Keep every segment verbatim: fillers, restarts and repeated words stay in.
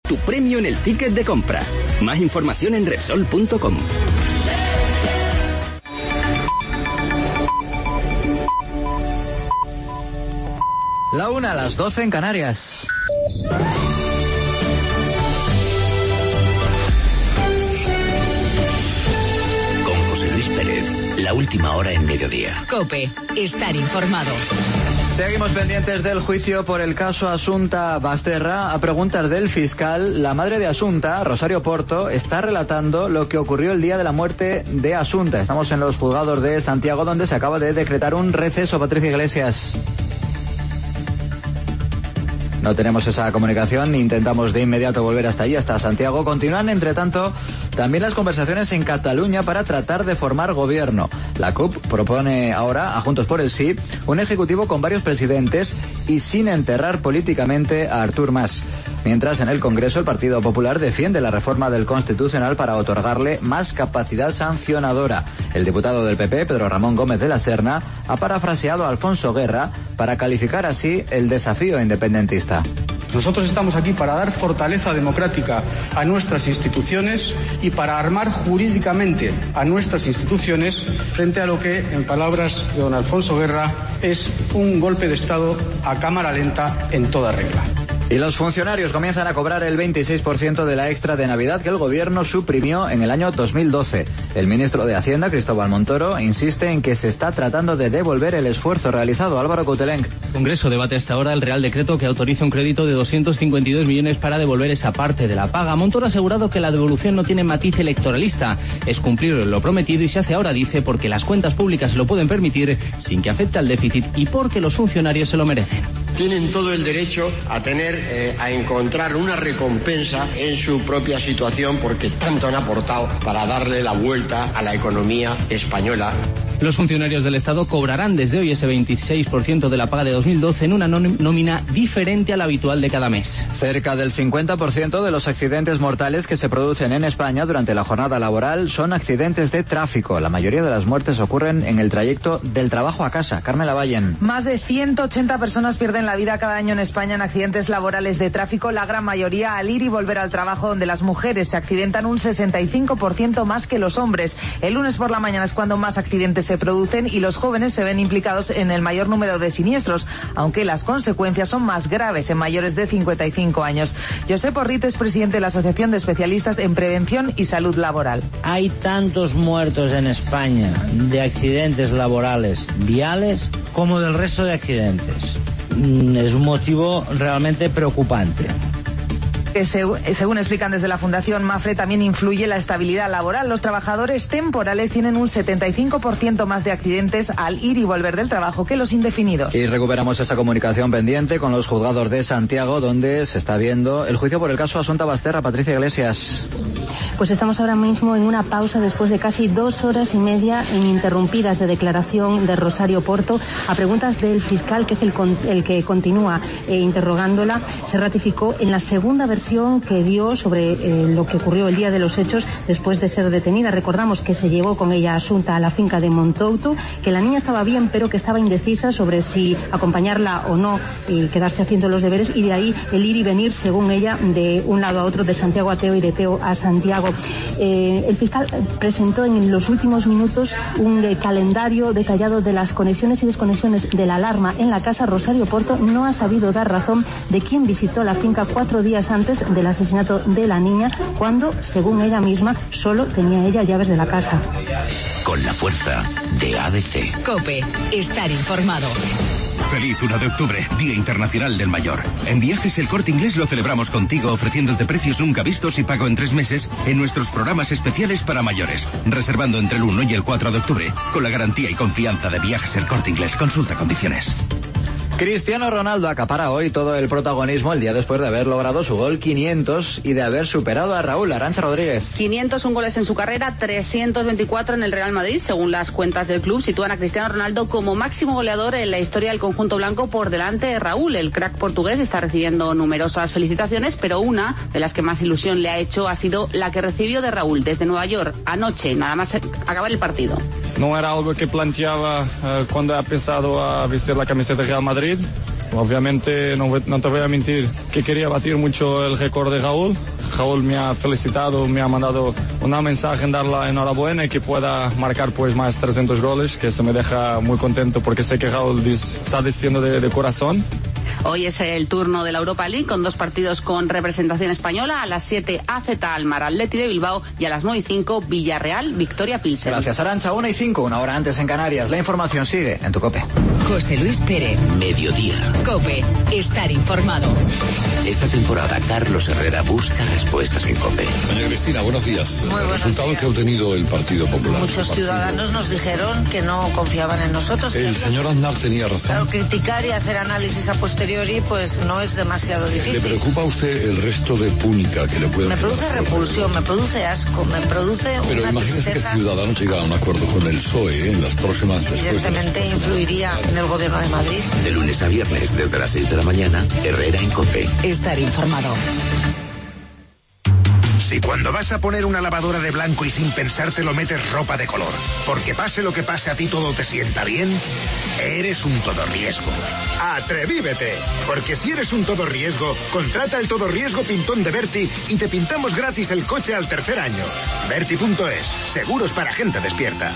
Tu premio en el ticket de compra. Más información en Repsol punto com. La una a las doce en Canarias. Con José Luis Pérez, la última hora en mediodía. COPE, estar informado. Seguimos pendientes del juicio por el caso Asunta Basterra. A preguntas del fiscal, la madre de Asunta, Rosario Porto, está relatando lo que ocurrió el día de la muerte de Asunta. Estamos en los juzgados de Santiago, donde se acaba de decretar un receso. Patricia Iglesias. No tenemos esa comunicación, intentamos de inmediato volver hasta allí, hasta Santiago. Continúan, entre tanto, también las conversaciones en Cataluña para tratar de formar gobierno. La C U P propone ahora, a Juntos por el Sí, un ejecutivo con varios presidentes y sin enterrar políticamente a Artur Mas. Mientras, en el Congreso, el Partido Popular defiende la reforma del Constitucional para otorgarle más capacidad sancionadora. El diputado del P P, Pedro Ramón Gómez de la Serna, ha parafraseado a Alfonso Guerra para calificar así el desafío independentista. Nosotros estamos aquí para dar fortaleza democrática a nuestras instituciones y para armar jurídicamente a nuestras instituciones frente a lo que, en palabras de don Alfonso Guerra, es un golpe de Estado a cámara lenta en toda regla. Y los funcionarios comienzan a cobrar el veintiséis por ciento de la extra de Navidad que el gobierno suprimió en el año dos mil doce. El ministro de Hacienda, Cristóbal Montoro, insiste en que se está tratando de devolver el esfuerzo realizado. Álvaro Coutelenc. El Congreso debate hasta ahora el Real Decreto que autoriza un crédito de doscientos cincuenta y dos millones para devolver esa parte de la paga. Montoro ha asegurado que la devolución no tiene matiz electoralista. Es cumplir lo prometido y se hace ahora, dice, porque las cuentas públicas se lo pueden permitir sin que afecte al déficit y porque los funcionarios se lo merecen. Tienen todo el derecho a tener, eh, a encontrar una recompensa en su propia situación porque tanto han aportado para darle la vuelta a la economía española. Los funcionarios del Estado cobrarán desde hoy ese veintiséis por ciento de la paga de dos mil doce en una nómina diferente a la habitual de cada mes. Cerca del cincuenta por ciento de los accidentes mortales que se producen en España durante la jornada laboral son accidentes de tráfico. La mayoría de las muertes ocurren en el trayecto del trabajo a casa. Carmen Lavallen. Más de ciento ochenta personas pierden la vida cada año en España en accidentes laborales de tráfico, la gran mayoría al ir y volver al trabajo, donde las mujeres se accidentan un sesenta y cinco por ciento más que los hombres. El lunes por la mañana es cuando más accidentes se producen y los jóvenes se ven implicados en el mayor número de siniestros, aunque las consecuencias son más graves en mayores de cincuenta y cinco años. Josep Porrit es presidente de la Asociación de Especialistas en Prevención y Salud Laboral. Hay tantos muertos en España de accidentes laborales viales como del resto de accidentes. Es un motivo realmente preocupante. Que según explican desde la Fundación Mafre, también influye la estabilidad laboral. Los trabajadores temporales tienen un setenta y cinco por ciento más de accidentes al ir y volver del trabajo que los indefinidos. Y recuperamos esa comunicación pendiente con los juzgados de Santiago, donde se está viendo el juicio por el caso Asunta Basterra. Patricia Iglesias. Pues estamos ahora mismo en una pausa después de casi dos horas y media ininterrumpidas de declaración de Rosario Porto a preguntas del fiscal, que es el, con, el que continúa eh, interrogándola. Se ratificó en la segunda versión que dio sobre eh, lo que ocurrió el día de los hechos después de ser detenida. Recordamos que se llevó con ella a Asunta a la finca de Montouto, que la niña estaba bien pero que estaba indecisa sobre si acompañarla o no y quedarse haciendo los deberes, y de ahí el ir y venir, según ella, de un lado a otro, de Santiago a Teo y de Teo a Santiago. Eh, el fiscal presentó en los últimos minutos un eh, calendario detallado de las conexiones y desconexiones de la alarma en la casa. Rosario Porto no ha sabido dar razón de quién visitó la finca cuatro días antes del asesinato de la niña, cuando, según ella misma, solo tenía ella llaves de la casa. Con la fuerza de A D C. COPE, estar informado. Feliz uno de octubre, Día Internacional del Mayor. En Viajes El Corte Inglés lo celebramos contigo, ofreciéndote precios nunca vistos y pago en tres meses en nuestros programas especiales para mayores. Reservando entre el uno y el cuatro de octubre, con la garantía y confianza de Viajes El Corte Inglés. Consulta condiciones. Cristiano Ronaldo acapara hoy todo el protagonismo el día después de haber logrado su gol quinientos y de haber superado a Raúl. Arantxa Rodríguez. quinientos un goles en su carrera, trescientos veinticuatro en el Real Madrid. Según las cuentas del club, sitúan a Cristiano Ronaldo como máximo goleador en la historia del conjunto blanco, por delante de Raúl. El crack portugués está recibiendo numerosas felicitaciones, pero una de las que más ilusión le ha hecho ha sido la que recibió de Raúl desde Nueva York anoche, nada más acabar el partido. No era algo que planteaba uh, cuando ha pensado a vestir la camiseta de Real Madrid, Obviamente no, no te voy a mentir que quería batir mucho el récord de Raúl. Raúl me ha felicitado, me ha mandado un mensaje en dar la enhorabuena y que pueda marcar pues más trescientos goles, que eso me deja muy contento porque sé que Raúl dis, está diciendo de, de corazón. Hoy es el turno de la Europa League con dos partidos con representación española. A las siete A Z Almar, Atleti de Bilbao, y a las nueve y cinco Villarreal, Victoria Pilsen. Gracias, Arantxa. una y cinco, una hora antes en Canarias. La información sigue en tu COPE. José Luis Pérez. Mediodía. COPE. Estar informado. Esta temporada Carlos Herrera busca respuestas en COPE. Doña Cristina, buenos días. Muy buenos Resultado días. que ha obtenido el Partido Popular. Muchos ciudadanos nos dijeron que no confiaban en nosotros. El que señor Aznar tenía razón. Claro, criticar y hacer análisis a posteriori pues no es demasiado ¿Le difícil. preocupa a usted el resto de púnica que le puede Me produce repulsión, me produce asco, me produce Pero una imagínese tristeza. que Ciudadanos llega a un acuerdo con el P S O E en las próximas... Evidentemente influiría en el gobierno de Madrid. De lunes a viernes desde las seis de la mañana, Herrera en COPE. Estar informado. Si cuando vas a poner una lavadora de blanco y sin pensarte lo metes ropa de color, porque pase lo que pase a ti todo te sienta bien, eres un todo riesgo. ¡Atrevívete! Porque si eres un todo riesgo, contrata el todo riesgo pintón de Berti y te pintamos gratis el coche al tercer año. Berti punto es, seguros para gente despierta.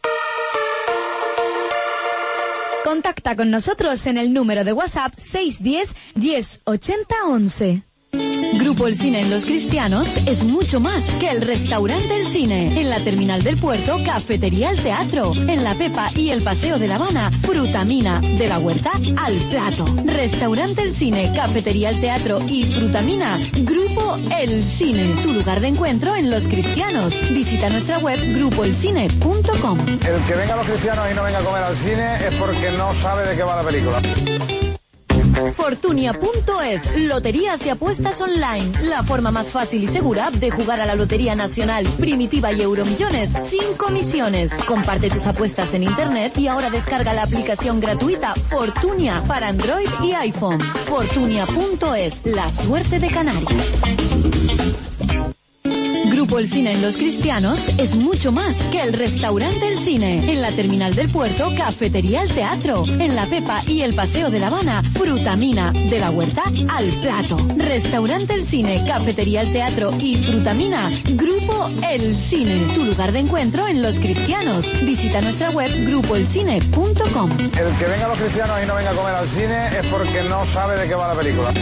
Contacta con nosotros en el número de WhatsApp seis uno cero, diez, ochenta, once. Grupo El Cine en Los Cristianos es mucho más que el restaurante El Cine. En la terminal del puerto, Cafetería El Teatro. En La Pepa y el Paseo de La Habana, Frutamina. De la huerta al plato. Restaurante El Cine, Cafetería El Teatro y Frutamina. Grupo El Cine, tu lugar de encuentro en Los Cristianos. Visita nuestra web grupo el cine punto com. El que venga a Los Cristianos y no venga a comer al cine es porque no sabe de qué va la película. Fortunia punto es, loterías y apuestas online, la forma más fácil y segura de jugar a la Lotería Nacional, Primitiva y Euromillones sin comisiones. Comparte tus apuestas en internet y ahora descarga la aplicación gratuita Fortunia para Android y iPhone. Fortunia punto es, la suerte de Canarias. Grupo El Cine en Los Cristianos es mucho más que el restaurante El Cine. En la terminal del puerto, Cafetería El Teatro. En La Pepa y el Paseo de La Habana, Frutamina. De la huerta al plato. Restaurante El Cine, Cafetería El Teatro y Frutamina. Grupo El Cine, tu lugar de encuentro en Los Cristianos. Visita nuestra web grupo el cine punto com. El que venga a Los Cristianos y no venga a comer al cine es porque no sabe de qué va la película.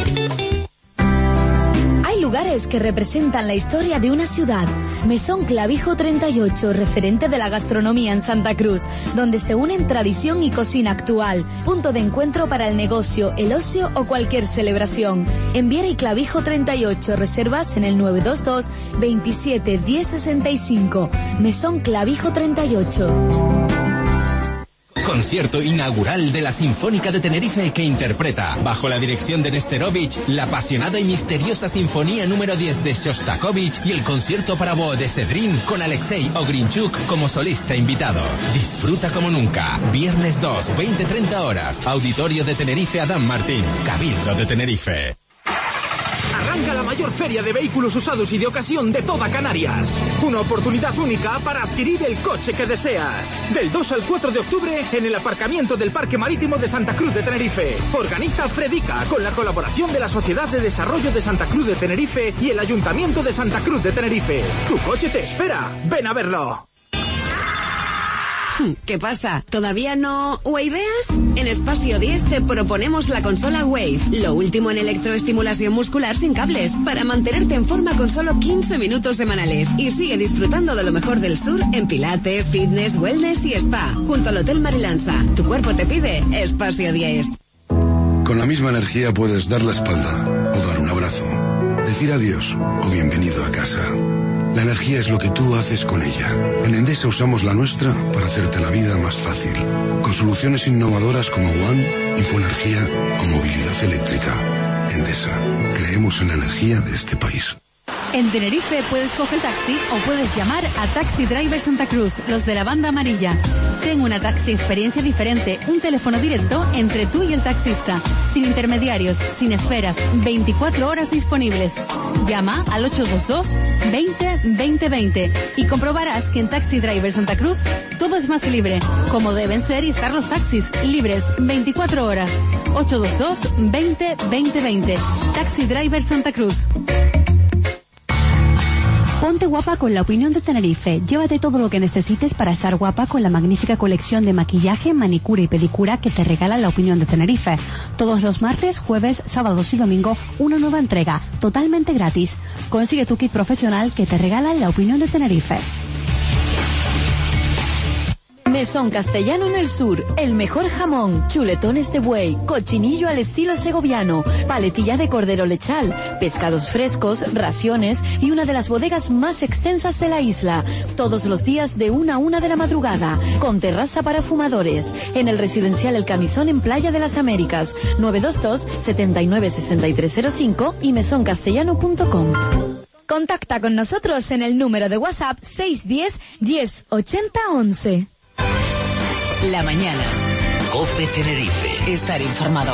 Hay lugares que representan la historia de una ciudad. Mesón Clavijo treinta y ocho, referente de la gastronomía en Santa Cruz, donde se unen tradición y cocina actual. Punto de encuentro para el negocio, el ocio o cualquier celebración. En Viera y Clavijo treinta y ocho, reservas en el nueve dos dos, veintisiete, diez, sesenta y cinco. Mesón Clavijo treinta y ocho. Concierto inaugural de la Sinfónica de Tenerife que interpreta, bajo la dirección de Nesterovich, la apasionada y misteriosa Sinfonía número diez de Shostakovich y el concierto para oboe de Sedrin con Alexei Ogrinchuk como solista invitado. Disfruta como nunca. Viernes dos, veinte treinta horas. Auditorio de Tenerife Adán Martín. Cabildo de Tenerife. Arranca la mayor feria de vehículos usados y de ocasión de toda Canarias. Una oportunidad única para adquirir el coche que deseas. Del dos al cuatro de octubre en el aparcamiento del Parque Marítimo de Santa Cruz de Tenerife. Organiza Fredica con la colaboración de la Sociedad de Desarrollo de Santa Cruz de Tenerife y el Ayuntamiento de Santa Cruz de Tenerife. Tu coche te espera. Ven a verlo. ¿Qué pasa? ¿Todavía no waveas? En Espacio diez te proponemos la consola Wave, lo último en electroestimulación muscular sin cables, para mantenerte en forma con solo quince minutos semanales. Y sigue disfrutando de lo mejor del sur en pilates, fitness, wellness y spa, junto al Hotel Marilanza. Tu cuerpo te pide Espacio diez. Con la misma energía puedes dar la espalda o dar un abrazo, decir adiós o bienvenido a casa. La energía es lo que tú haces con ella. En Endesa usamos la nuestra para hacerte la vida más fácil. Con soluciones innovadoras como One, Infoenergía o movilidad eléctrica. Endesa, creemos en la energía de este país. En Tenerife puedes coger taxi o puedes llamar a Taxi Driver Santa Cruz, los de la banda amarilla. Ten una taxi experiencia diferente, un teléfono directo entre tú y el taxista, sin intermediarios, sin esperas, veinticuatro horas disponibles. Llama al ocho dos dos, veinte, veinte, veinte y comprobarás que en Taxi Driver Santa Cruz todo es más libre, como deben ser y estar los taxis, libres veinticuatro horas. ocho dos dos, veinte, veinte, veinte. Taxi Driver Santa Cruz. Ponte guapa con La Opinión de Tenerife. Llévate todo lo que necesites para estar guapa con la magnífica colección de maquillaje, manicura y pedicura que te regala La Opinión de Tenerife. Todos los martes, jueves, sábados y domingo, una nueva entrega, totalmente gratis. Consigue tu kit profesional que te regala La Opinión de Tenerife. Mesón Castellano en el Sur, el mejor jamón, chuletones de buey, cochinillo al estilo segoviano, paletilla de cordero lechal, pescados frescos, raciones y una de las bodegas más extensas de la isla. Todos los días de una a una de la madrugada, con terraza para fumadores, en el residencial El Camisón en Playa de las Américas, nueve dos dos, setenta y nueve, sesenta y tres cero cinco y mesón castellano punto com. Contacta con nosotros en el número de WhatsApp seis uno cero, diez, ochenta, once. La mañana. COPE Tenerife. Estar informado.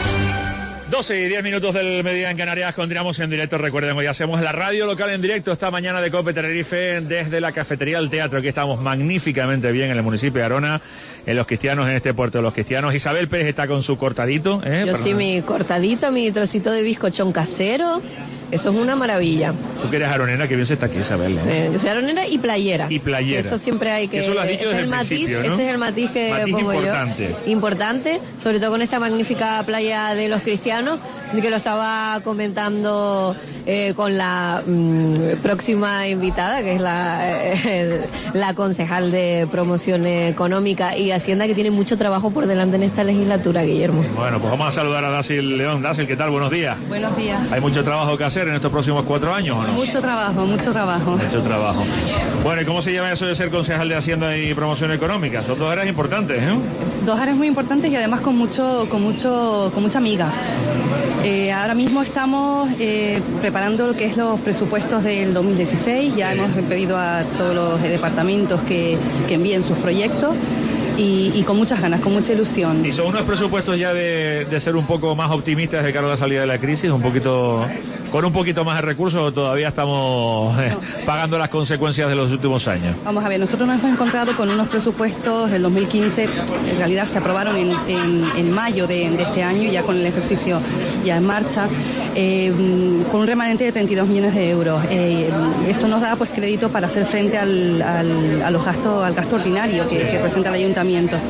doce y diez minutos del mediodía en Canarias, continuamos en directo. Recuerden, hoy hacemos la radio local en directo esta mañana de COPE Tenerife desde la cafetería del teatro. Aquí estamos magníficamente bien en el municipio de Arona, en Los Cristianos, en este puerto de Los Cristianos. Isabel Pérez está con su cortadito. ¿eh? Yo Para... sí, mi cortadito, mi trocito de bizcochón casero. Eso es una maravilla. Tú que eres aronera, que bien se está aquí, Isabel. ¿eh? Eh, yo soy aronera y playera. Y playera. Eso siempre hay que... Eso lo has dicho desde el el matiz, principio, ¿no? Ese es el matiz que matiz pongo importante. yo. Importante, sobre todo con esta magnífica playa de Los Cristianos, que lo estaba comentando eh, con la mmm, próxima invitada, que es la, eh, la concejal de Promoción Económica y Hacienda, que tiene mucho trabajo por delante en esta legislatura, Guillermo. Bueno, pues vamos a saludar a Dácil León. Dácil, ¿qué tal? Buenos días. Buenos días. ¿Hay mucho trabajo que hacer en estos próximos cuatro años o no? Mucho trabajo, mucho trabajo. Mucho trabajo. Bueno, ¿y cómo se llama eso de ser concejal de Hacienda y Promoción Económica? Son dos áreas importantes, ¿eh? Dos áreas muy importantes y además con mucho, con mucho, con mucha amiga. Eh, ahora mismo estamos eh, preparando lo que es los presupuestos del dos mil dieciséis. Ya hemos pedido a todos los departamentos que, que envíen sus proyectos. Y, y con muchas ganas, con mucha ilusión. ¿Y son unos presupuestos ya de, de ser un poco más optimistas de cara a la salida de la crisis, un poquito con un poquito más de recursos, o todavía estamos eh, no. pagando las consecuencias de los últimos años? Vamos a ver, nosotros nos hemos encontrado con unos presupuestos del dos mil quince, en realidad se aprobaron en, en, en mayo de, de este año, ya con el ejercicio ya en marcha, eh, con un remanente de treinta y dos millones de euros. Eh, esto nos da pues crédito para hacer frente al, al, a los gastos, al gasto ordinario que, que presenta el ayuntamiento.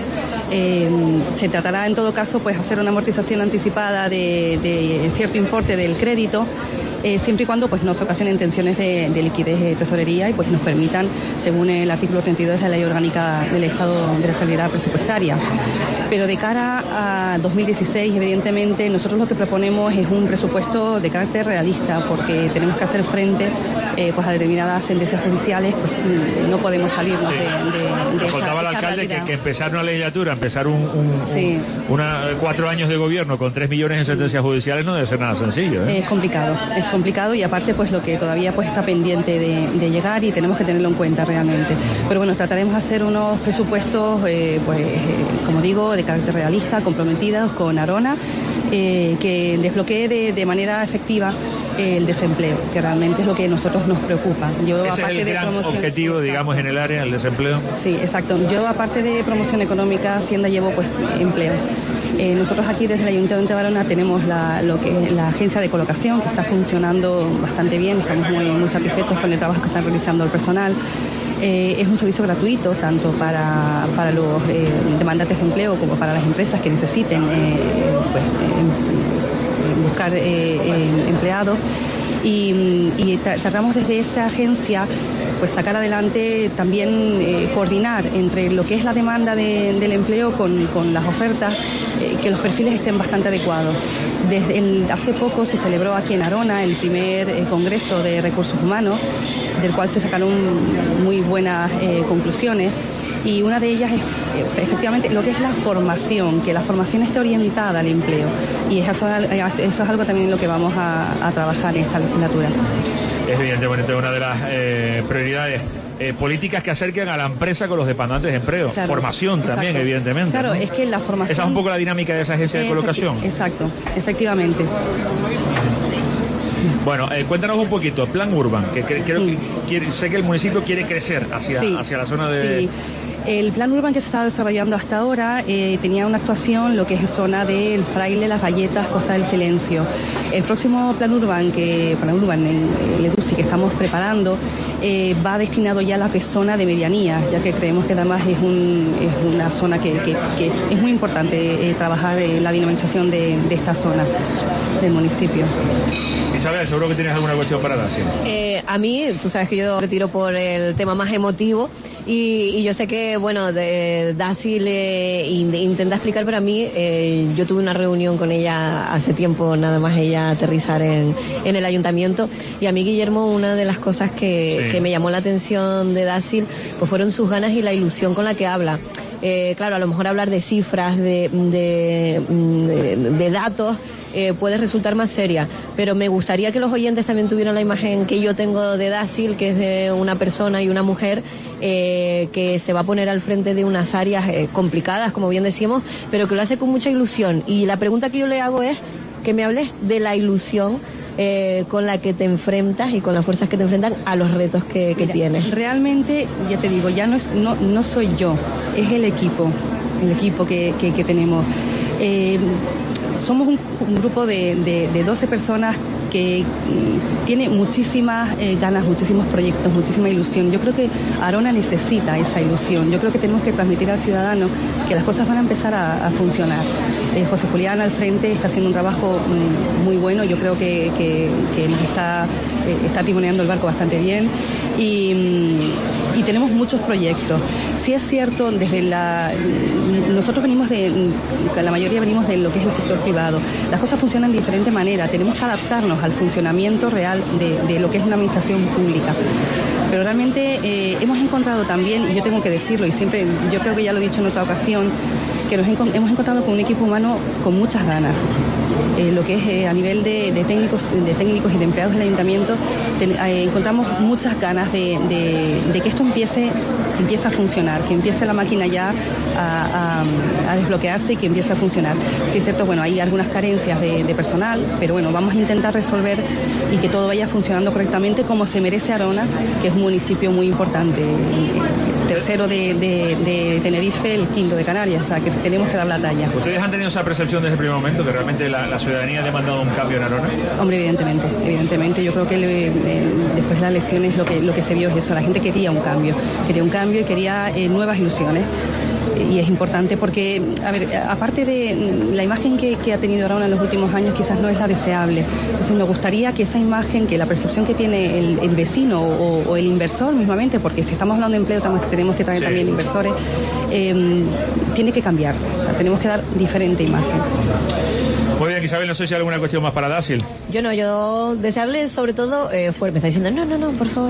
Eh, se tratará en todo caso pues hacer una amortización anticipada de, de cierto importe del crédito, eh, siempre y cuando pues nos ocasionen tensiones de, de liquidez de tesorería y pues nos permitan, según el artículo treinta y dos de la Ley Orgánica del Estado de la Estabilidad Presupuestaria. Pero de cara a dos mil dieciséis, evidentemente, nosotros lo que proponemos es un presupuesto de carácter realista, porque tenemos que hacer frente eh, pues a determinadas sentencias judiciales, pues no podemos salirnos sí. de, de, de esa, faltaba el alcalde que, que empezar una legislatura, empezar un, un, sí. un una, cuatro años de gobierno con tres millones en sentencias judiciales no debe ser nada sencillo. ¿eh? Es complicado, es complicado y aparte pues lo que todavía pues está pendiente de, de llegar y tenemos que tenerlo en cuenta realmente. Pero bueno, trataremos de hacer unos presupuestos, eh, pues eh, como digo, de carácter realista, comprometidos con Arona, eh, que desbloquee de, de manera efectiva eh, el desempleo, que realmente es lo que a nosotros nos preocupa. Yo, Ese aparte es el de gran promoción, objetivo, exacto. digamos, en el área, el desempleo. Sí, exacto. Yo, aparte de promoción económica, Hacienda llevo pues empleo. Eh, nosotros aquí desde el Ayuntamiento de Barona tenemos la, lo que es la agencia de colocación, que está funcionando bastante bien, estamos muy, muy satisfechos con el trabajo que está realizando el personal. Eh, es un servicio gratuito tanto para, para los eh, demandantes de empleo como para las empresas que necesiten eh, pues, eh, buscar eh, eh, empleados. Y, y tra tratamos desde esa agencia pues sacar adelante también eh, coordinar entre lo que es la demanda de, del empleo con, con las ofertas, eh, que los perfiles estén bastante adecuados. Desde el, hace poco se celebró aquí en Arona el primer eh, Congreso de Recursos Humanos, del cual se sacaron muy buenas eh, conclusiones, y una de ellas es eh, efectivamente lo que es la formación, que la formación esté orientada al empleo, y eso, eso es algo también en lo que vamos a, a trabajar en esta legislatura. Es evidentemente una de las eh, prioridades. Eh, políticas que acerquen a la empresa con los demandantes de empleo. Claro, formación también, exacto. Evidentemente. Claro, ¿no? Es que la formación... Esa es un poco la dinámica de esa agencia de colocación. Exacto, efectivamente. Bueno, eh, cuéntanos un poquito, Plan Urban, que creo que quiere, sé que el municipio quiere crecer hacia, sí, hacia la zona de... Sí. El plan urban que se estaba desarrollando hasta ahora eh, tenía una actuación, lo que es zona del Fraile, Las Galletas, Costa del Silencio. El próximo plan urban, que plan urban, el, el EDUCI que estamos preparando, eh, va destinado ya a la zona de medianía, ya que creemos que además es, un, es una zona que, que, que es muy importante eh, trabajar en la dinamización de, de esta zona del municipio. Isabel, seguro que tienes alguna cuestión para dar, ¿sí? Eh, a mí, tú sabes que yo retiro por el tema más emotivo y, y yo sé que, bueno, de, Daci le in, intenta explicar, pero a mí, eh, yo tuve una reunión con ella hace tiempo, nada más ella aterrizar en, en el ayuntamiento, y a mí, Guillermo, una de las cosas que, sí. que me llamó la atención de Daci, pues fueron sus ganas y la ilusión con la que habla. Eh, claro, a lo mejor hablar de cifras, de, de, de, de datos, eh, puede resultar más seria, pero me gustaría que los oyentes también tuvieran la imagen que yo tengo de Daci, que es de una persona y una mujer eh, que se va a poner al frente de unas áreas eh, complicadas, como bien decimos, pero que lo hace con mucha ilusión. Y la pregunta que yo le hago es que me hables de la ilusión Eh, con la que te enfrentas y con las fuerzas que te enfrentan a los retos que, que Mira, tienes. Realmente, ya te digo, ya no es no, no soy yo, es el equipo, el equipo que, que, que tenemos. Eh, somos un, un grupo de, de, de doce personas que mm, tiene muchísimas eh, ganas, muchísimos proyectos, muchísima ilusión. Yo creo que Arona necesita esa ilusión. Yo creo que tenemos que transmitir al ciudadano que las cosas van a empezar a, a funcionar. Eh, José Julián al frente está haciendo un trabajo mm, muy bueno. Yo creo que, que, que nos está, eh, está timoneando el barco bastante bien. Y, mm, y tenemos muchos proyectos. Sí es cierto, desde la nosotros venimos de, la mayoría venimos de lo que es el sector privado. Las cosas funcionan de diferente manera. Tenemos que adaptarnos al funcionamiento real de, de lo que es una administración pública. Pero realmente eh, hemos encontrado también, y yo tengo que decirlo, y siempre, yo creo que ya lo he dicho en otra ocasión, que nos hemos encontrado con un equipo humano con muchas ganas. Eh, lo que es eh, a nivel de, de técnicos de técnicos y de empleados del ayuntamiento, ten, eh, encontramos muchas ganas de, de, de que esto empiece, que empiece a funcionar, que empiece la máquina ya a, a, a desbloquearse y que empiece a funcionar. Sí es cierto, bueno, hay algunas carencias de, de personal, pero bueno, vamos a intentar resolver y que todo vaya funcionando correctamente como se merece Arona, que es un municipio muy importante, el tercero de, de, de Tenerife, el quinto de Canarias, o sea que tenemos que dar la talla. ¿Ustedes han tenido esa percepción desde el primer momento, que realmente la, la ciudadanía ha demandado un cambio en Arona? Hombre, evidentemente, evidentemente, yo creo que le, eh, después de las elecciones lo que, lo que se vio es eso, la gente quería un cambio, quería un cambio y quería eh, nuevas ilusiones. Y es importante porque, a ver, aparte de la imagen que, que ha tenido Arona en los últimos años, quizás no es la deseable. Entonces me gustaría que esa imagen, que la percepción que tiene el, el vecino o, o el inversor mismamente, porque si estamos hablando de empleo tenemos que traer sí. también inversores, eh, tiene que cambiar. O sea, tenemos que dar diferente imagen. Muy bien, Isabel, no sé si hay alguna cuestión más para Daci. Yo no, yo desearle sobre todo, eh, fuerte, me está diciendo, no, no, no, por favor.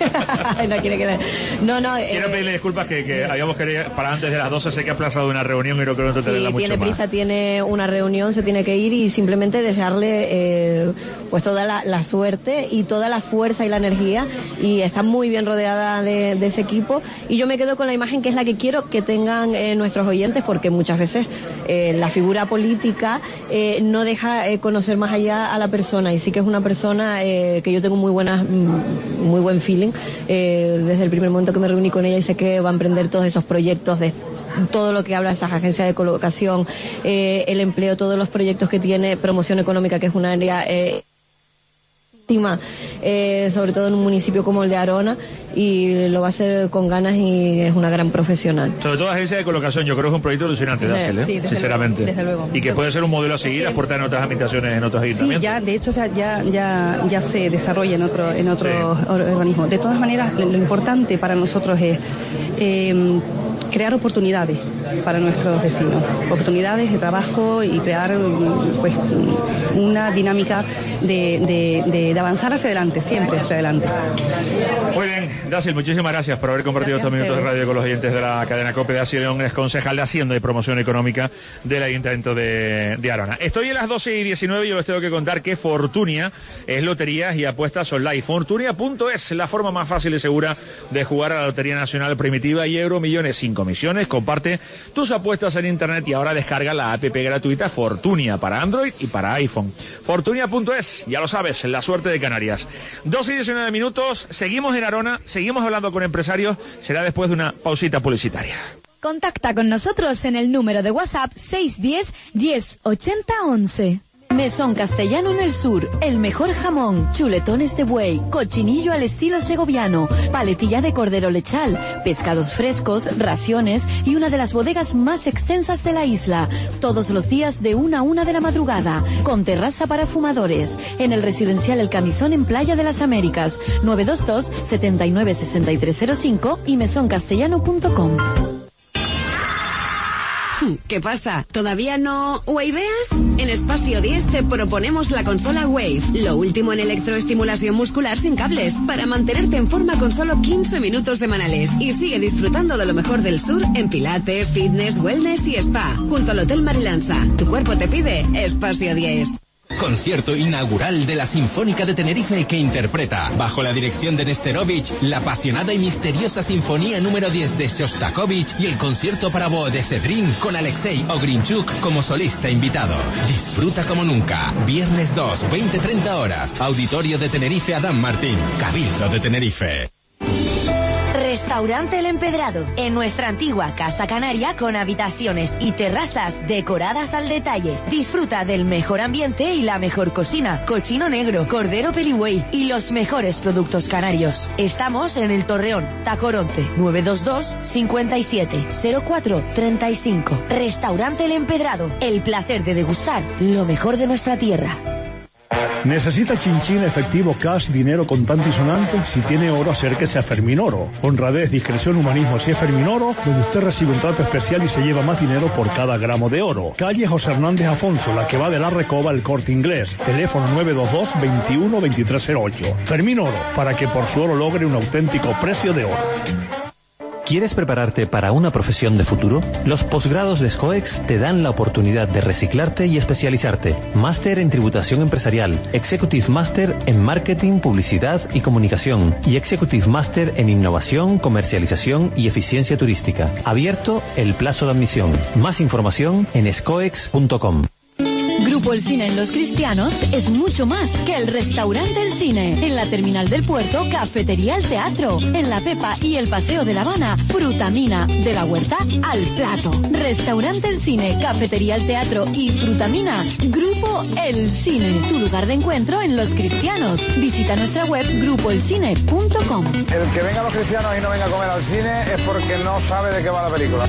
no quiere que le... No, no. Quiero eh... pedirle disculpas que, que habíamos querido para antes de las doce, sé que ha aplazado una reunión y no quiero entretenerla sí, mucho tiene más. Prisa, tiene una reunión, se tiene que ir y simplemente desearle eh, pues toda la, la suerte y toda la fuerza y la energía, y está muy bien rodeada de, de ese equipo, y yo me quedo con la imagen que es la que quiero que tengan eh, nuestros oyentes, porque muchas veces eh, la figura política eh, no deja eh, conocer más allá a la persona, y sí que es una persona eh, que yo tengo muy buena, muy buen feeling eh, desde el primer momento que me reuní con ella, y sé que va a emprender todos esos proyectos de todo lo que habla de esas agencias de colocación, eh, el empleo, todos los proyectos que tiene, promoción económica, que es un área eh, Eh, sobre todo en un municipio como el de Arona, y lo va a hacer con ganas y es una gran profesional. Sobre todo agencia de colocación, yo creo que es un proyecto ilusionante, sí, Daci, ¿eh? Sí, desde sinceramente. Luego, desde luego. Y que puede ser un modelo a seguir, aportar en otras administraciones, en otros ayuntamientos. Sí, ya, de hecho, o sea, ya, ya, ya se desarrolla en otro, en otro sí. organismo. De todas maneras, lo importante para nosotros es eh, crear oportunidades, para nuestros vecinos. Oportunidades de trabajo y crear pues una dinámica de, de, de, de avanzar hacia adelante, siempre hacia adelante. Muy bien, Dacil, muchísimas gracias por haber compartido Gracias estos minutos de a radio con los oyentes de la cadena COPE. Dacil León es concejal de Hacienda y Promoción Económica del Ayuntamiento de, de Arona. Estoy en las doce y diecinueve y yo les tengo que contar que Fortunia es loterías y apuestas online. Fortunia punto es la forma más fácil y segura de jugar a la Lotería Nacional Primitiva y Euromillones sin comisiones. Comparte tus apuestas en internet y ahora descarga la app gratuita Fortunia para Android y para iPhone. Fortunia punto es, ya lo sabes, la suerte de Canarias. doce y diecinueve minutos, seguimos en Arona, seguimos hablando con empresarios, será después de una pausita publicitaria. Contacta con nosotros en el número de WhatsApp seis uno cero, diez, ochenta, once. Mesón Castellano en el Sur, el mejor jamón, chuletones de buey, cochinillo al estilo segoviano, paletilla de cordero lechal, pescados frescos, raciones y una de las bodegas más extensas de la isla. Todos los días de una a una de la madrugada, con terraza para fumadores, en el residencial El Camisón en Playa de las Américas, nueve dos dos, siete nueve, seis tres cero cinco y mesón castellano punto com. ¿Qué pasa? ¿Todavía no waveas? En Espacio diez te proponemos la consola Wave, lo último en electroestimulación muscular sin cables, para mantenerte en forma con solo quince minutos semanales. Y sigue disfrutando de lo mejor del sur en pilates, fitness, wellness y spa, junto al Hotel Marilanza. Tu cuerpo te pide Espacio diez. Concierto inaugural de la Sinfónica de Tenerife que interpreta, bajo la dirección de Nesterovich, la apasionada y misteriosa Sinfonía número diez de Shostakovich y el concierto para voz de Sedrin con Alexei Ogrinchuk como solista invitado. Disfruta como nunca. Viernes dos, veinte treinta horas. Auditorio de Tenerife Adán Martín. Cabildo de Tenerife. Restaurante El Empedrado, en nuestra antigua Casa Canaria con habitaciones y terrazas decoradas al detalle. Disfruta del mejor ambiente y la mejor cocina, cochino negro, cordero peligüey y los mejores productos canarios. Estamos en el Torreón, Tacoronte, nueve dos dos, cinco siete, cero cuatro, tres cinco. Restaurante El Empedrado, el placer de degustar lo mejor de nuestra tierra. ¿Necesita chinchín, efectivo, cash, dinero contante y sonante? Si tiene oro, acérquese a Fermín Oro. Honradez, discreción, humanismo, si es Fermín Oro, donde usted recibe un trato especial y se lleva más dinero por cada gramo de oro. Calle José Hernández Afonso, la que va de la Recoba al Corte Inglés. Teléfono nueve dos dos, veintiuno, veintitrés cero ocho. Fermín Oro, para que por su oro logre un auténtico precio de oro. ¿Quieres prepararte para una profesión de futuro? Los posgrados de SCOEX te dan la oportunidad de reciclarte y especializarte. Máster en Tributación Empresarial, Executive Master en Marketing, Publicidad y Comunicación y Executive Master en Innovación, Comercialización y Eficiencia Turística. Abierto el plazo de admisión. Más información en scoex punto com. Grupo El Cine en Los Cristianos es mucho más que el restaurante El Cine. En la terminal del puerto, Cafetería El Teatro. En La Pepa y el Paseo de La Habana, Frutamina. De la huerta al plato. Restaurante El Cine, Cafetería El Teatro y Frutamina. Grupo El Cine. Tu lugar de encuentro en Los Cristianos. Visita nuestra web grupo el cine punto com. El que venga a Los Cristianos y no venga a comer al cine es porque no sabe de qué va la película.